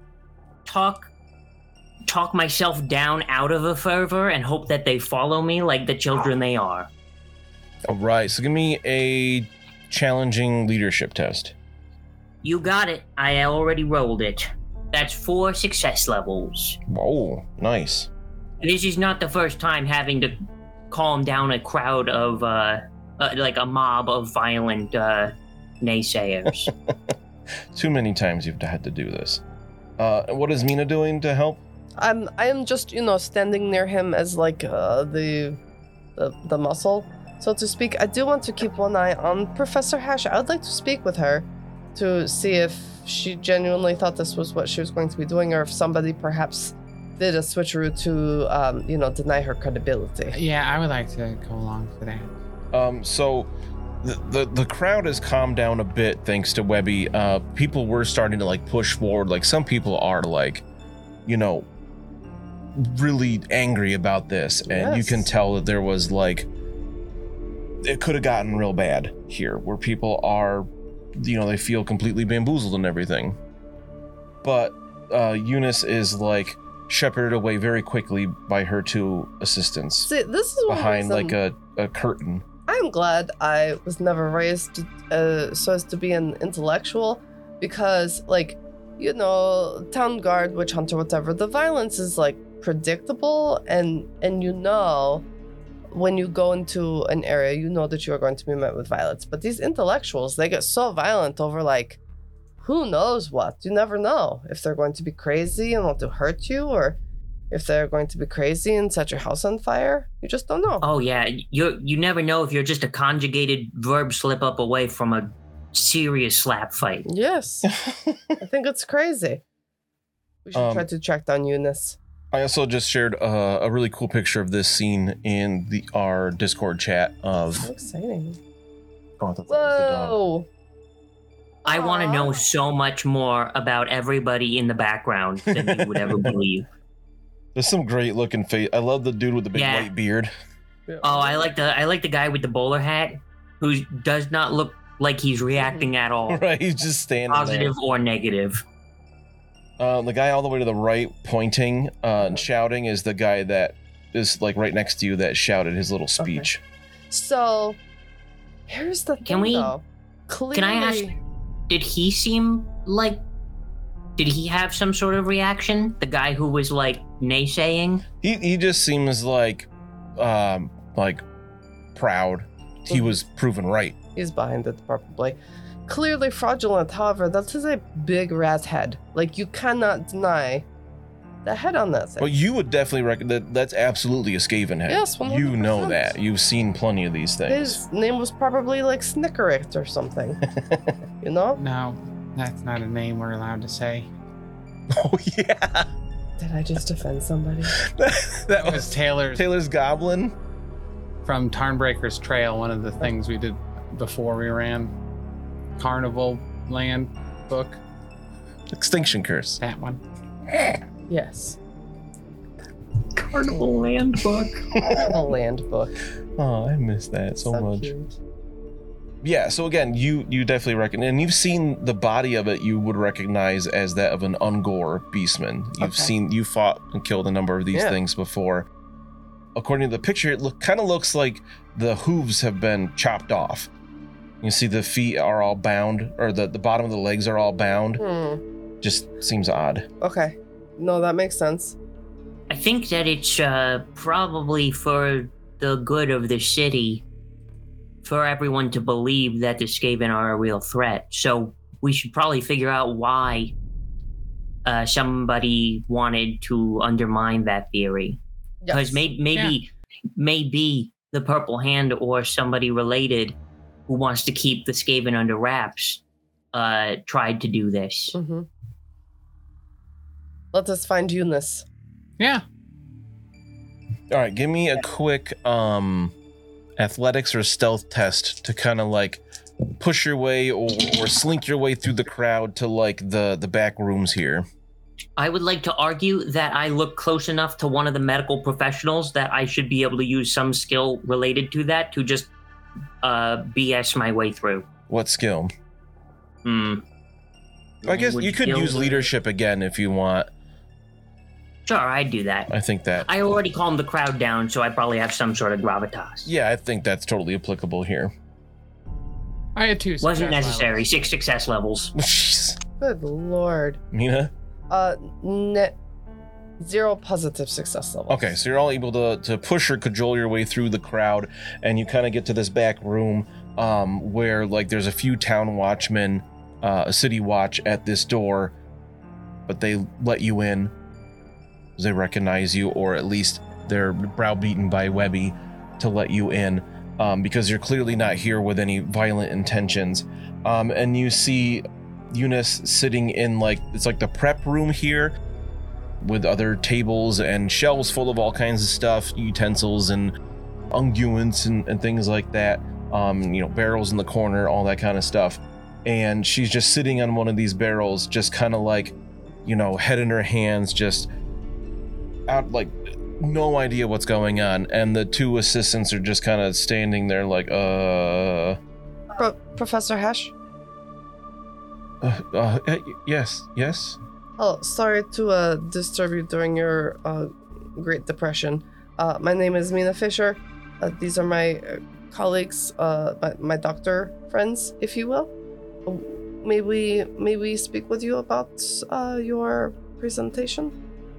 talk myself down out of a fervor and hope that they follow me like the children they are. All right, so give me a challenging leadership test. You got it. I already rolled it. That's 4 success levels. Whoa, nice. This is not the first time having to calm down a crowd of, like a mob of violent naysayers. Too many times you've had to do this. What is Mina doing to help? I am just, standing near him as like the muscle, so to speak. I do want to keep one eye on Professor Hash. I would like to speak with her to see if she genuinely thought this was what she was going to be doing, or if somebody perhaps did a switcheroo to, deny her credibility. Yeah, I would like to go along for that. So the crowd has calmed down a bit thanks to Webby. People were starting to like push forward. Like some people are like, really angry about this, and you can tell that there was like, it could have gotten real bad here, where people are, they feel completely bamboozled and everything. But Eunice is like shepherded away very quickly by her 2 assistants. See, this is behind like a curtain. I'm glad I was never raised so as to be an intellectual, because, town guard, witch hunter, whatever, the violence is, predictable, and when you go into an area, you know that you are going to be met with violence. But these intellectuals, they get so violent over, who knows what? You never know if they're going to be crazy and want to hurt you, or if they're going to be crazy and set your house on fire. You just don't know. Oh yeah, you never know if you're just a conjugated verb slip up away from a serious slap fight. Yes. I think it's crazy. We should try to track down Eunice. I also just shared a really cool picture of this scene in our Discord chat of... So exciting. Oh, I thought that was the dog. Whoa! I want to know so much more about everybody in the background than you would ever believe. There's some great looking face. I love the dude with the big white beard. Yeah. Oh, I like the guy with the bowler hat who does not look like he's reacting at all. Right, he's just standing Positive or negative. The guy all the way to the right pointing and shouting is the guy that is right next to you that shouted his little speech. Okay. So, here's the thing, though. Clearly, Can I ask, did he have some sort of reaction? The guy who was naysaying? He just seems like proud. He was proven right. He's behind it, probably. Clearly fraudulent, however, that is a big rat head. You cannot deny the head on that thing. But you would definitely reckon that's absolutely a Skaven head. Yes, 100%. You know that. You've seen plenty of these things. His name was probably Snickerit or something. You know? No, that's not a name we're allowed to say. Oh, yeah. Did I just offend somebody? that was Taylor's goblin. From Tarnbreaker's Trail, one of the things we did before we ran Carnival Land book. Extinction Curse. That one. Yes. Carnival Land book. The land book. Oh, I miss that so much. Cute. Yeah, so again, you definitely reckon, and you've seen the body of it, you would recognize as that of an Ungor beastman. You fought and killed a number of these things before. According to the picture, it kind of looks like the hooves have been chopped off. You see the feet are all bound, or the bottom of the legs are all bound. Just seems odd. Okay. No, that makes sense. I think that it's probably for the good of the city for everyone to believe that the Skaven are a real threat. So we should probably figure out why somebody wanted to undermine that theory. Because maybe the Purple Hand or somebody related who wants to keep the Skaven under wraps tried to do this. Mm-hmm. Let us find Eunice. Yeah. All right, give me a quick athletics or stealth test to kind of push your way or slink your way through the crowd to the back rooms here. I would like to argue that I look close enough to one of the medical professionals that I should be able to use some skill related to that to just BS my way through. What skill? I guess you could use leadership again if you want. Sure, I'd do that. I think that. I already calmed the crowd down, so I probably have some sort of gravitas. Yeah, I think that's totally applicable here. I had 2 success Wasn't necessary. levels. 6 success levels. Good lord. Mina? Net 0 positive success level. Okay, so you're all able to push or cajole your way through the crowd, and you kind of get to this back room where like there's a few town watchmen, a city watch at this door, but they let you in. They recognize you, or at least they're browbeaten by Webby to let you in, because you're clearly not here with any violent intentions. And you see Eunice sitting in it's like the prep room here, with other tables and shelves full of all kinds of stuff, utensils and unguents and things like that. Barrels in the corner, all that kind of stuff. And she's just sitting on one of these barrels, just kind of head in her hands, just out, no idea what's going on. And the two assistants are just kind of standing there Professor Hash? Yes. Oh, sorry to disturb you during your Great Depression. My name is Mina Fisher. These are my colleagues, my doctor friends, if you will. May we speak with you about your presentation?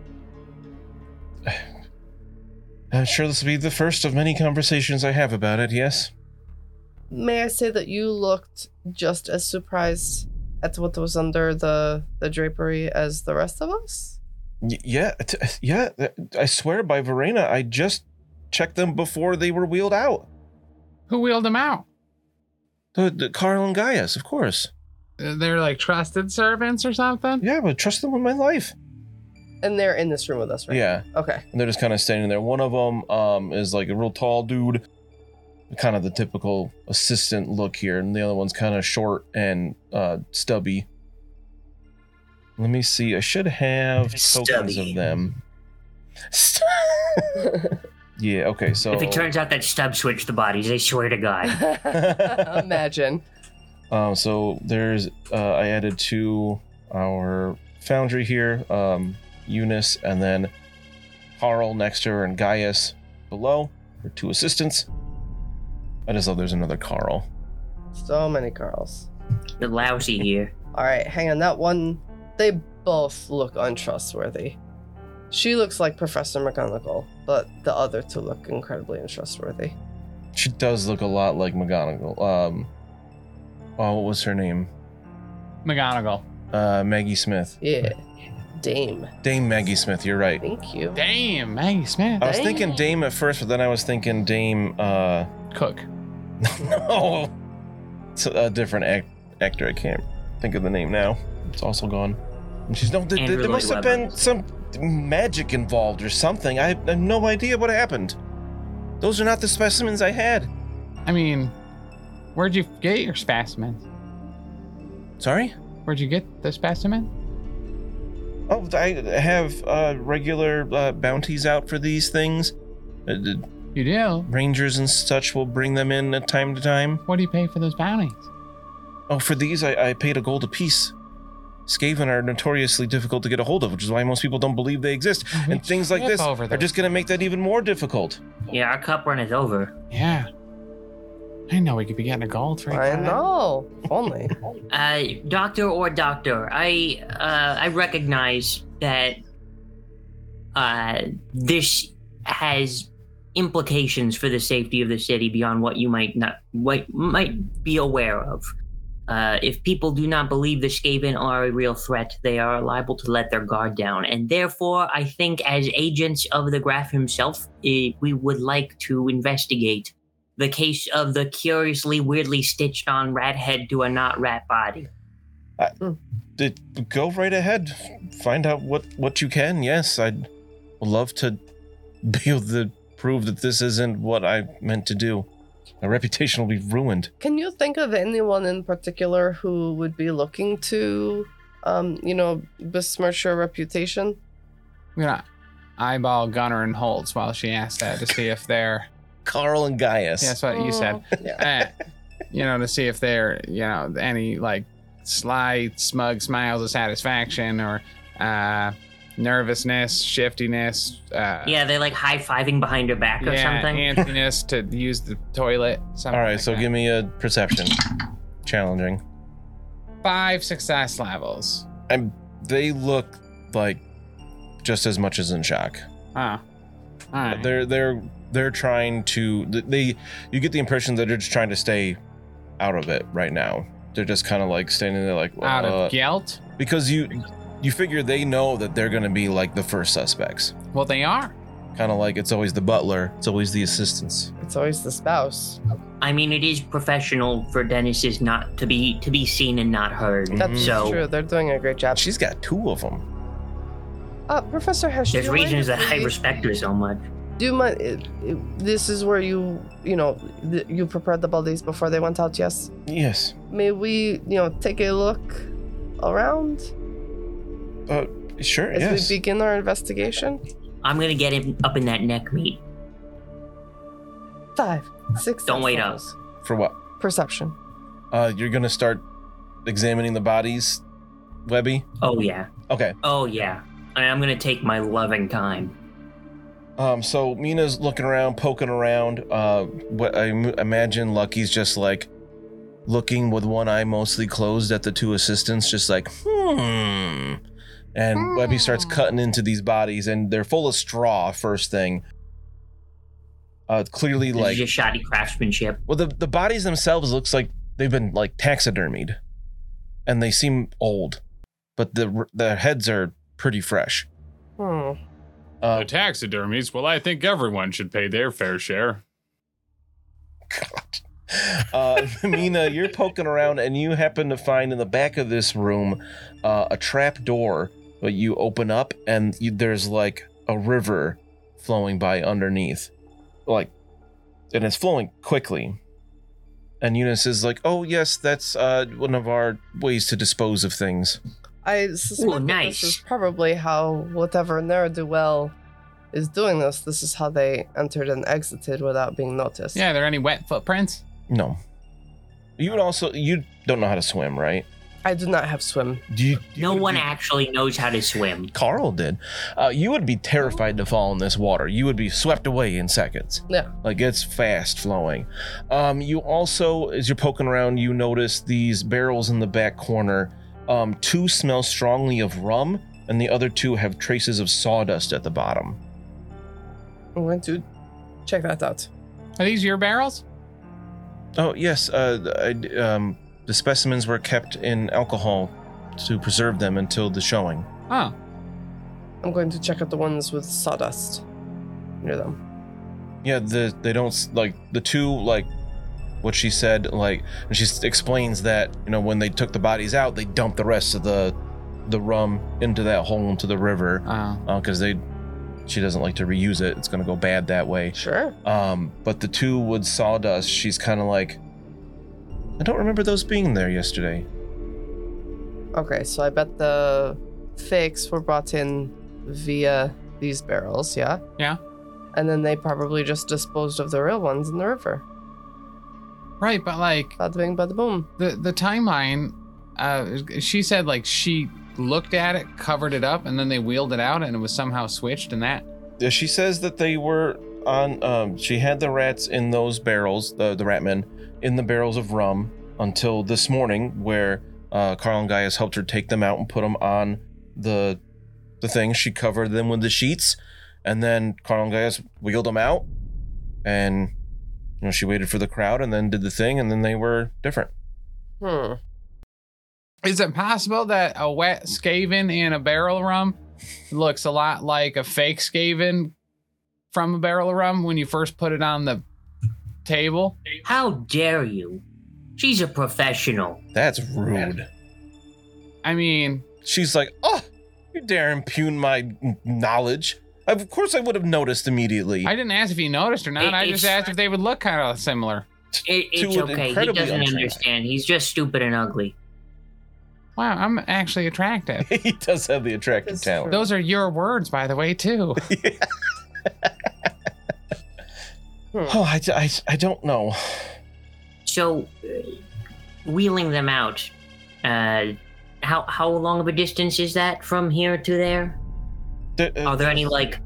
I'm sure this will be the first of many conversations I have about it, yes? May I say that you looked just as surprised at what was under the drapery as the rest of us? Yeah, I swear by Verena, I just checked them before they were wheeled out. Who wheeled them out? The Carl and Gaius, of course. They're like trusted servants or something? Yeah, but trust them with my life. And they're in this room with us, right? Yeah. Okay. And they're just kind of standing there. One of them is like a real tall dude, kind of the typical assistant look here, and the other one's kind of short and stubby. Let me see. I should have tokens of them. Yeah, okay, so... If it turns out that Stubb switched the bodies, I swear to God. Imagine. So there's... I added to our foundry here, Eunice, and then Carl next to her, and Gaius below. Her two assistants. I just love there's another Carl. So many Carls. You're lousy here. Alright, hang on. That one... They both look untrustworthy. She looks like Professor McGonagall, but the other two look incredibly untrustworthy. She does look a lot like McGonagall. What was her name? McGonagall. Maggie Smith. Yeah. Dame Maggie Smith, you're right. Thank you. Damn, Maggie Smith. I was thinking Dame at first, but then I was thinking Dame, Cook. No! It's a different actor. I can't think of the name now. It's also gone. And she's there must have been some magic involved or something. I have no idea what happened. Those are not the specimens I had. I mean, where'd you get your specimens? Sorry? Where'd you get the specimen? Oh, I have regular bounties out for these things. You do? Rangers and such will bring them in at time to time. What do you pay for those bounties? Oh, for these, I paid a gold apiece. Skaven are notoriously difficult to get a hold of, which is why most people don't believe they exist. And things like this are just going to make that even more difficult. Yeah, our cup run is over. Yeah. I know we could be getting a gold for I know. If only. Doctor, I recognize that this has implications for the safety of the city beyond what you might be aware of. If people do not believe the Skaven are a real threat, they are liable to let their guard down. And therefore, I think as agents of the Graf himself, we would like to investigate the case of the curiously, weirdly stitched on rat head to a not rat body. Go right ahead. Find out what you can. Yes, I'd love to be able to prove that this isn't what I meant to do. My reputation will be ruined. Can you think of anyone in particular who would be looking to, besmirch your reputation? I'm gonna eyeball Gunnar and Holtz while she asks that to see if they're... Carl and Gaius. Yeah, that's what you said. Yeah. To see if they're, any, sly, smug smiles of satisfaction or nervousness, shiftiness. They're high-fiving behind her back or something. Antsiness to use the toilet. All right, so give me a perception. Challenging. 5 success levels. And they look like just as much as in shock. Oh. All right. They're trying to you get the impression that they're just trying to stay out of it right now. They're just kind of like standing there like Out of guilt? because you figure they know that they're going to be like the first suspects. Well, they are. Kind of like it's always the butler, it's always the assistants. It's always the spouse. I mean, it is professional for Dennis's not to be seen and not heard. That's so true. They're doing a great job. She's got 2 of them. Professor Hesh, there's do you mind reasons if that I we- respect her so much. Do you mind? This is where you prepared the bodies before they went out. Yes. Yes. May we, take a look around Sure. as yes. we begin our investigation? I'm gonna get him up in that neck meat. 5, 6. Don't wait up. levels. For what? Perception. You're gonna start examining the bodies, Webby? Oh yeah. Okay. Oh yeah. I'm gonna take my loving time. So Mina's looking around, poking around. What I imagine Lucky's just like looking with one eye mostly closed at the 2 assistants, just like, And Webby starts cutting into these bodies, and they're full of straw, first thing. Clearly, This like, is just shoddy craftsmanship. well, the bodies themselves looks like they've been, like, taxidermied. And they seem old. But the heads are pretty fresh. The taxidermies, well, I think everyone should pay their fair share. Mina, you're poking around and you happen to find in the back of this room a trap door that you open up, and there's like a river flowing by underneath, and it's flowing quickly. And Eunice is like, "Oh yes, that's one of our ways to dispose of things." I suspect that nice. this is probably how whatever ne'er-do-well is doing this. This is how they entered and exited without being noticed. Yeah, are there any wet footprints? No, you don't know how to swim, right? I do not have swim. No one actually knows how to swim. Carl did. You would be terrified to fall in this water. You would be swept away in seconds. Yeah. Like, it's fast flowing. You also, as you're poking around, you notice these barrels in the back corner. 2 smell strongly of rum, and the other 2 have traces of sawdust at the bottom. I'm going to check that out. Are these your barrels? Oh, yes. The specimens were kept in alcohol to preserve them until the showing. Oh. I'm going to check out the ones with sawdust near them. Yeah, they don't, like, the 2, like, what she said, like, and she explains that, when they took the bodies out, they dumped the rest of the rum into that hole into the river. Oh. Because she doesn't like to reuse it. It's going to go bad that way. Sure. But the 2 with sawdust, she's kind of like, I don't remember those being there yesterday. Okay, so I bet the fakes were brought in via these barrels, yeah? Yeah. And then they probably just disposed of the real ones in the river. Right, but like Bada bing, bada boom. the timeline, she said like she looked at it, covered it up, and then they wheeled it out, and it was somehow switched. And that She says that they were on. She had the rats in those barrels, the ratmen, in the barrels of rum until this morning, where Carl and Gaius helped her take them out and put them on the thing. She covered them with the sheets, and then Carl and Gaius wheeled them out, and she waited for the crowd and then did the thing, and then they were different. is it possible that a wet Skaven in a barrel of rum looks a lot like a fake Skaven from a barrel of rum when you first put it on the table? How dare you? She's a professional. That's rude. I mean, She's like, "Oh, you dare impugn my knowledge? Of course I would have noticed immediately." I didn't ask if he noticed or not. I just It's- asked if they would look kind of similar. It's To an okay. He incredibly doesn't untrained. understand. He's just stupid and ugly. Wow, I'm actually attractive. He does have the attractive That's talent. Those are your words, by the way, too. Oh, I don't know. So, wheeling them out, how long of a distance is that from here to there? Are there any like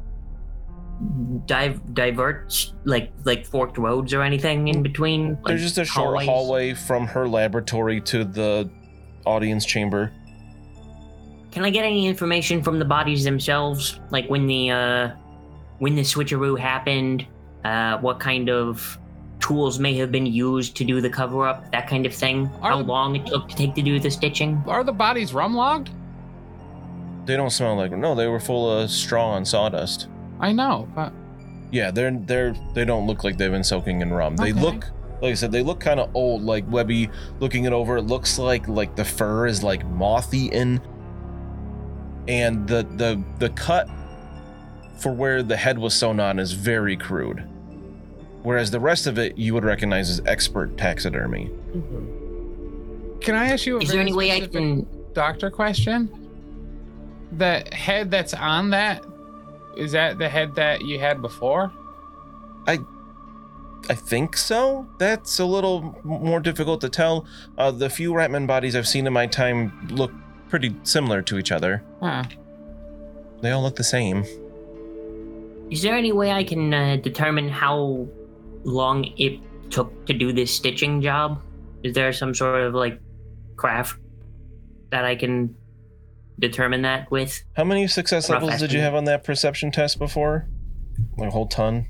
diverts, like forked roads or anything in between? There's just a short hallway from her laboratory to the audience chamber. Can I get any information from the bodies themselves? Like when the switcheroo happened, what kind of tools may have been used to do the cover-up, that kind of thing? How long it took to do the stitching? Are the bodies rum logged? They don't smell like... No, they were full of straw and sawdust. I know, but... Yeah, they don't look like they've been soaking in rum. They look, like I said, they look kind of old. Like Webby looking it over, it looks like the fur is like moth-eaten, and the cut for where the head was sewn on is very crude. Whereas the rest of it you would recognize as expert taxidermy. Can I ask you a Is there any way I can... doctor question? The head that's on that, is that the head that you had before? I think so. That's a little more difficult to tell. The few Ratman bodies I've seen in my time look pretty similar to each other. Huh. They all look the same. Is there any way I can determine how long it took to do this stitching job? Is there some sort of like craft that I can determine that with? How many success Rough levels did you estimate. have on that perception test before? Like a whole ton?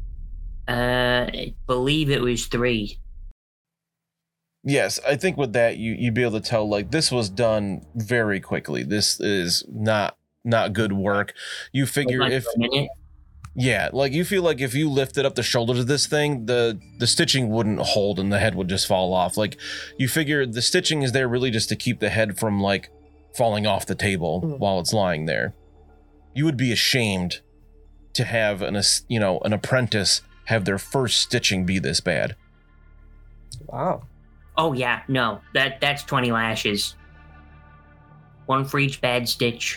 I believe it was 3. Yes, I think with that you'd be able to tell like this was done very quickly. This is not good work. You figure Like if a minute? yeah, like you feel like if you lifted up the shoulders of this thing, the stitching wouldn't hold and the head would just fall off. Like you figure the stitching is there really just to keep the head from like falling off the table while it's lying there. You would be ashamed to have an apprentice have their first stitching be this bad. Wow. Oh yeah, no. That's 20 lashes. 1 for each bad stitch.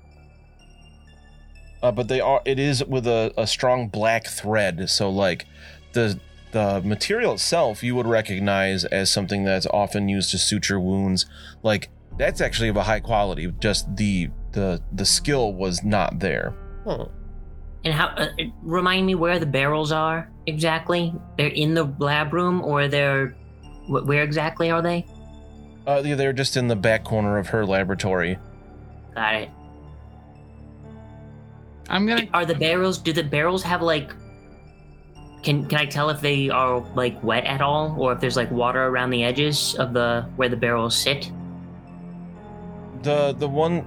But it is with a strong black thread, so like the material itself you would recognize as something that's often used to suture wounds. Like that's actually of a high quality, just the skill was not there. And how? Remind me where the barrels are exactly. They're in the lab room, or they're where exactly are they? They're just in the back corner of her laboratory. Got it. I'm gonna. Are the barrels? Do the barrels have like? Can I tell if they are like wet at all, or if there's like water around the edges of the where the barrels sit? The one,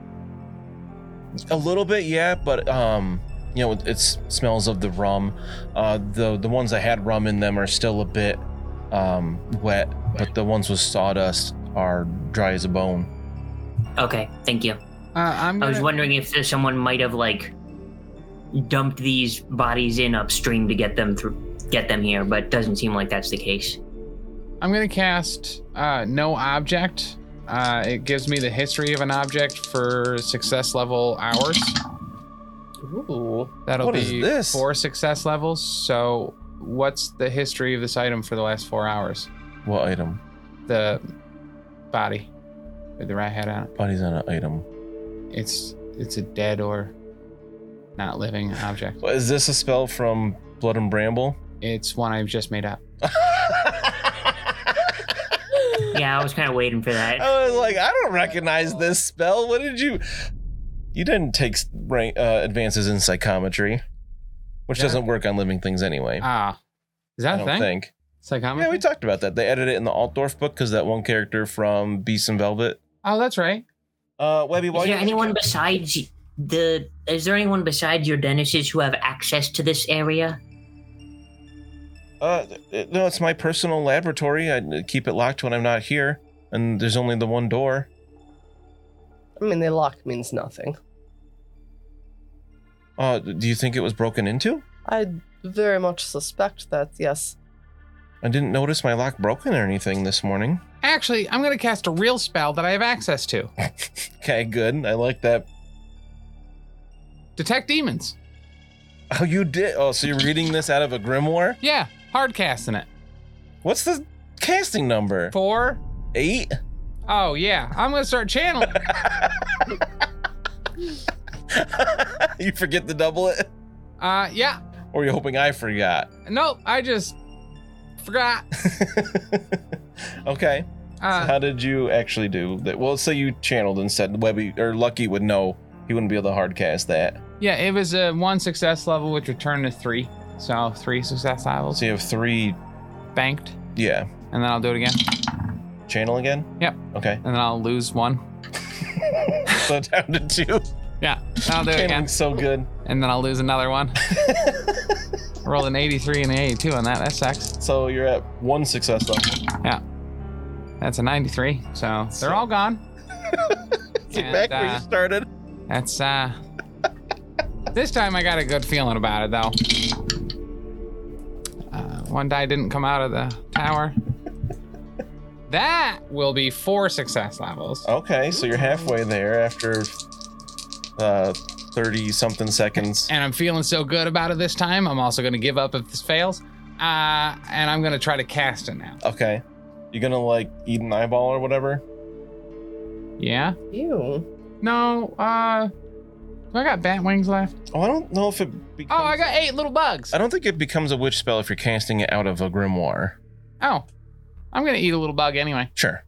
a little bit, yeah, but it smells of the rum. The ones that had rum in them are still a bit wet, but the ones with sawdust are dry as a bone. Okay, thank you. I was wondering if someone might have like dumped these bodies in upstream to get them here, but it doesn't seem like that's the case. I'm gonna cast no object. It gives me the history of an object for success level hours. Ooh. That'll What be is this? 4 success levels. So, what's the history of this item for the last 4 hours? What item? The body with the rat head on it. Body's on an item. It's a dead or not living object. What, is this a spell from Blood and Bramble? It's one I've just made up. Yeah, I was kind of waiting for that. I was like, I don't recognize this spell. What did you? You didn't take advances in psychometry, which Yeah. doesn't work on living things anyway. Is I that a don't thing? think. Psychometry? Yeah, we talked about that. They added it in the Altdorf book because that one character from Beast and Velvet. Oh, that's right. Webby, Is there anyone besides your Dennis's who have access to this area? No, it's my personal laboratory. I keep it locked when I'm not here, and there's only the one door. I mean, the lock means nothing. Do you think it was broken into? I very much suspect that, yes. I didn't notice my lock broken or anything this morning. Actually, I'm gonna cast a real spell that I have access to. Okay, good. I like that. Detect demons. Oh, you did? Oh, so you're reading this out of a grimoire? Yeah, hard casting it. What's the casting number? 4. 8? Oh yeah, I'm gonna start channeling. You forget to double it? Yeah. Or you're hoping I forgot? Nope, I just forgot. Okay. How did you actually do that? Well, say you channeled and said Webby or Lucky would know. He wouldn't be able to hard cast that. Yeah, it was a 1 success level, which returned to 3. So 3 success levels. So you have 3. Banked. Yeah. And then I'll do it again. Channel again? Yep. Okay. And then I'll lose 1. So down to 2. Yeah. I'll do it again. Channeling's so good. And then I'll lose another 1. Rolled an 83 and an 82 on that. That sucks. So you're at 1 success level. Yeah. That's a 93. So they're all gone. Back where you started. That's this time I got a good feeling about it though. 1 die didn't come out of the tower. That will be 4 success levels. Okay, so you're halfway there after 30 something seconds. And I'm feeling so good about it this time. I'm also gonna give up if this fails. And I'm gonna try to cast it now. Okay. You gonna like eat an eyeball or whatever? Yeah? Ew. No, do I got bat wings left? Oh, I don't know if it becomes... Oh, I got 8 little bugs. I don't think it becomes a witch spell if you're casting it out of a grimoire. Oh, I'm gonna eat a little bug anyway. Sure.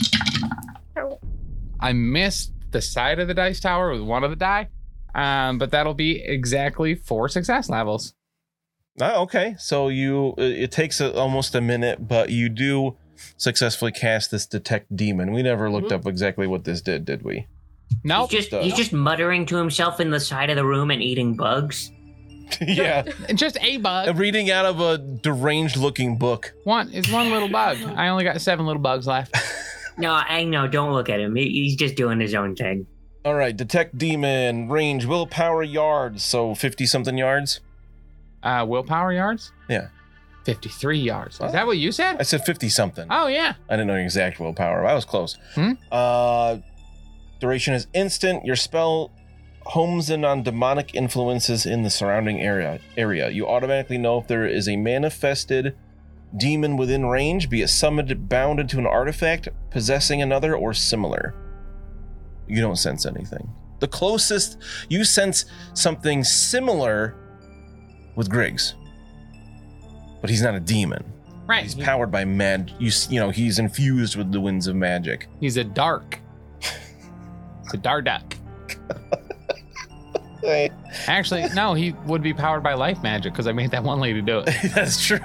I missed the side of the dice tower with 1 of the die, but that'll be exactly 4 success levels. Oh, okay. So it takes almost a minute, but you do successfully cast this detect demon. We never looked up exactly what this did we? Nope. He's just muttering to himself in the side of the room and eating bugs. Yeah. Just a bug. Reading out of a deranged looking book. It's 1 little bug. I only got 7 little bugs left. No, I know. Don't look at him. He's just doing his own thing. All right. Detect demon, range, willpower yards. So 50 something yards. Willpower yards? Yeah. 53 yards. Is that what you said? I said 50 something. Oh, yeah. I didn't know your exact willpower. I was close. Duration is instant. Your spell homes in on demonic influences in the surrounding area. You automatically know if there is a manifested demon within range, be it summoned, bound into an artifact, possessing another, or similar. You don't sense anything. The closest you sense something similar with Griggs, but he's not a demon. Right. He's powered by you know, he's infused with the winds of magic. He's a dark. It's a Darduck. Hey. Actually, no, he would be powered by life magic because I made that one lady do it. That's true.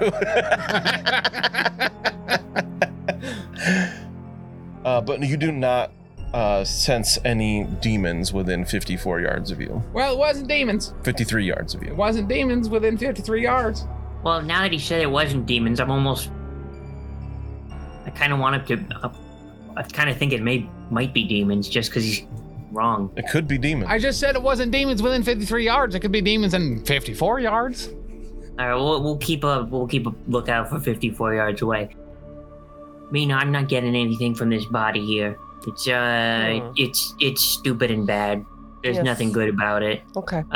But you do not sense any demons within 54 yards of you. Well, it wasn't demons. 53 yards of you. It wasn't demons within 53 yards. Well, now that he said it wasn't demons, I kind of want him to. I kind of think it might be demons just because he's wrong. It could be demons. I just said it wasn't demons within 53 yards. It could be demons in 54 yards. All right, we'll keep a lookout for 54 yards away. Mina, I'm not getting anything from this body here. It's stupid and bad. There's nothing good about it. Okay.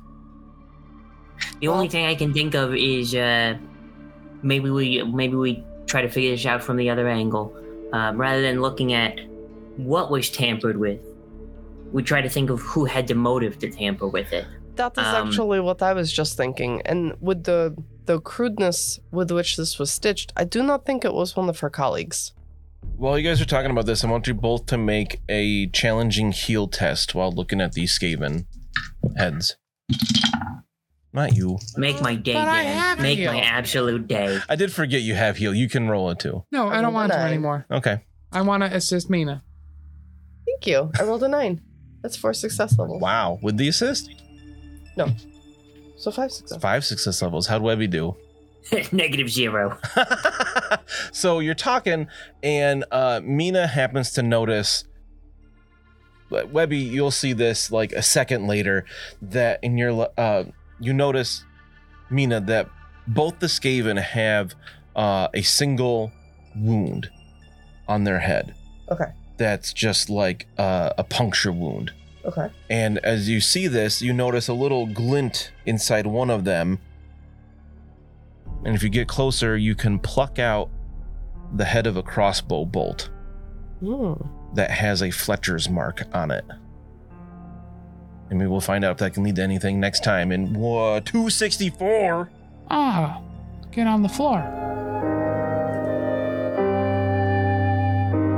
The only thing I can think of is maybe we try to figure this out from the other angle, rather than looking at what was tampered with. We try to think of who had the motive to tamper with it. That is actually what I was just thinking. And with the crudeness with which this was stitched, I do not think it was one of her colleagues. While you guys are talking about this, I want you both to make a challenging heal test while looking at these Skaven heads. Not you. Make my day, But I Dan. have Make heal. my absolute day. I did forget you have heal. You can roll it too. No, I don't want to anymore. Okay. I want to assist Mina. Thank you. I rolled a 9. That's 4 success levels. Wow. With the assist? No. So 5 success. 5 success levels. How'd Webby do? -0. So you're talking, and Mina happens to notice. Webby, you'll see this like a second later. That in your you notice, Mina, that both the Skaven have a single wound on their head. Okay. That's just like a puncture wound. Okay. And as you see this, you notice a little glint inside one of them. And if you get closer, you can pluck out the head of a crossbow bolt that has a Fletcher's mark on it. And maybe we'll find out if that can lead to anything next time in 264. Ah, get on the floor.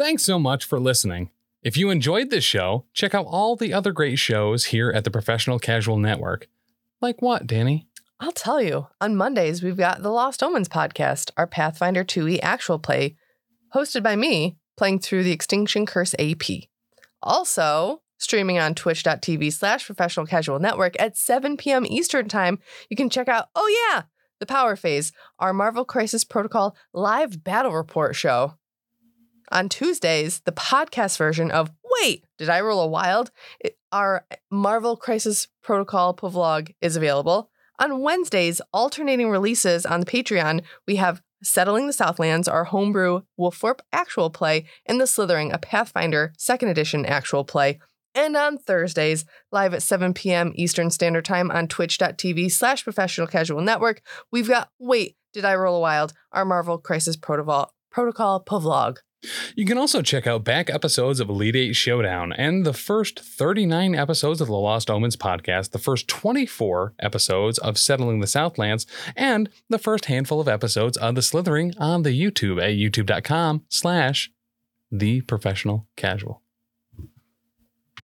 Thanks so much for listening. If you enjoyed this show, check out all the other great shows here at the Professional Casual Network. Like what, Danny? I'll tell you. On Mondays, we've got the Lost Omens podcast, our Pathfinder 2e actual play, hosted by me, playing through the Extinction Curse AP. Also, streaming on twitch.tv/Professional Casual Network at 7 p.m. Eastern Time, you can check out, The Power Phase, our Marvel Crisis Protocol live battle report show. On Tuesdays, the podcast version of Wait, Did I Roll a Wild? Our Marvel Crisis Protocol vlog is available. On Wednesdays, alternating releases on the Patreon, we have Settling the Southlands, our homebrew Wolfthorpe actual play, and The Slithering, a Pathfinder 2nd edition actual play. And on Thursdays, live at 7 p.m. Eastern Standard Time on twitch.tv/Professional Casual Network, we've got Wait, Did I Roll a Wild? Our Marvel Crisis Protocol vlog. You can also check out back episodes of Elite 8 Showdown and the first 39 episodes of the Lost Omens podcast, the first 24 episodes of Settling the Southlands, and the first handful of episodes of The Slithering on the YouTube at youtube.com/theprofessionalcasual.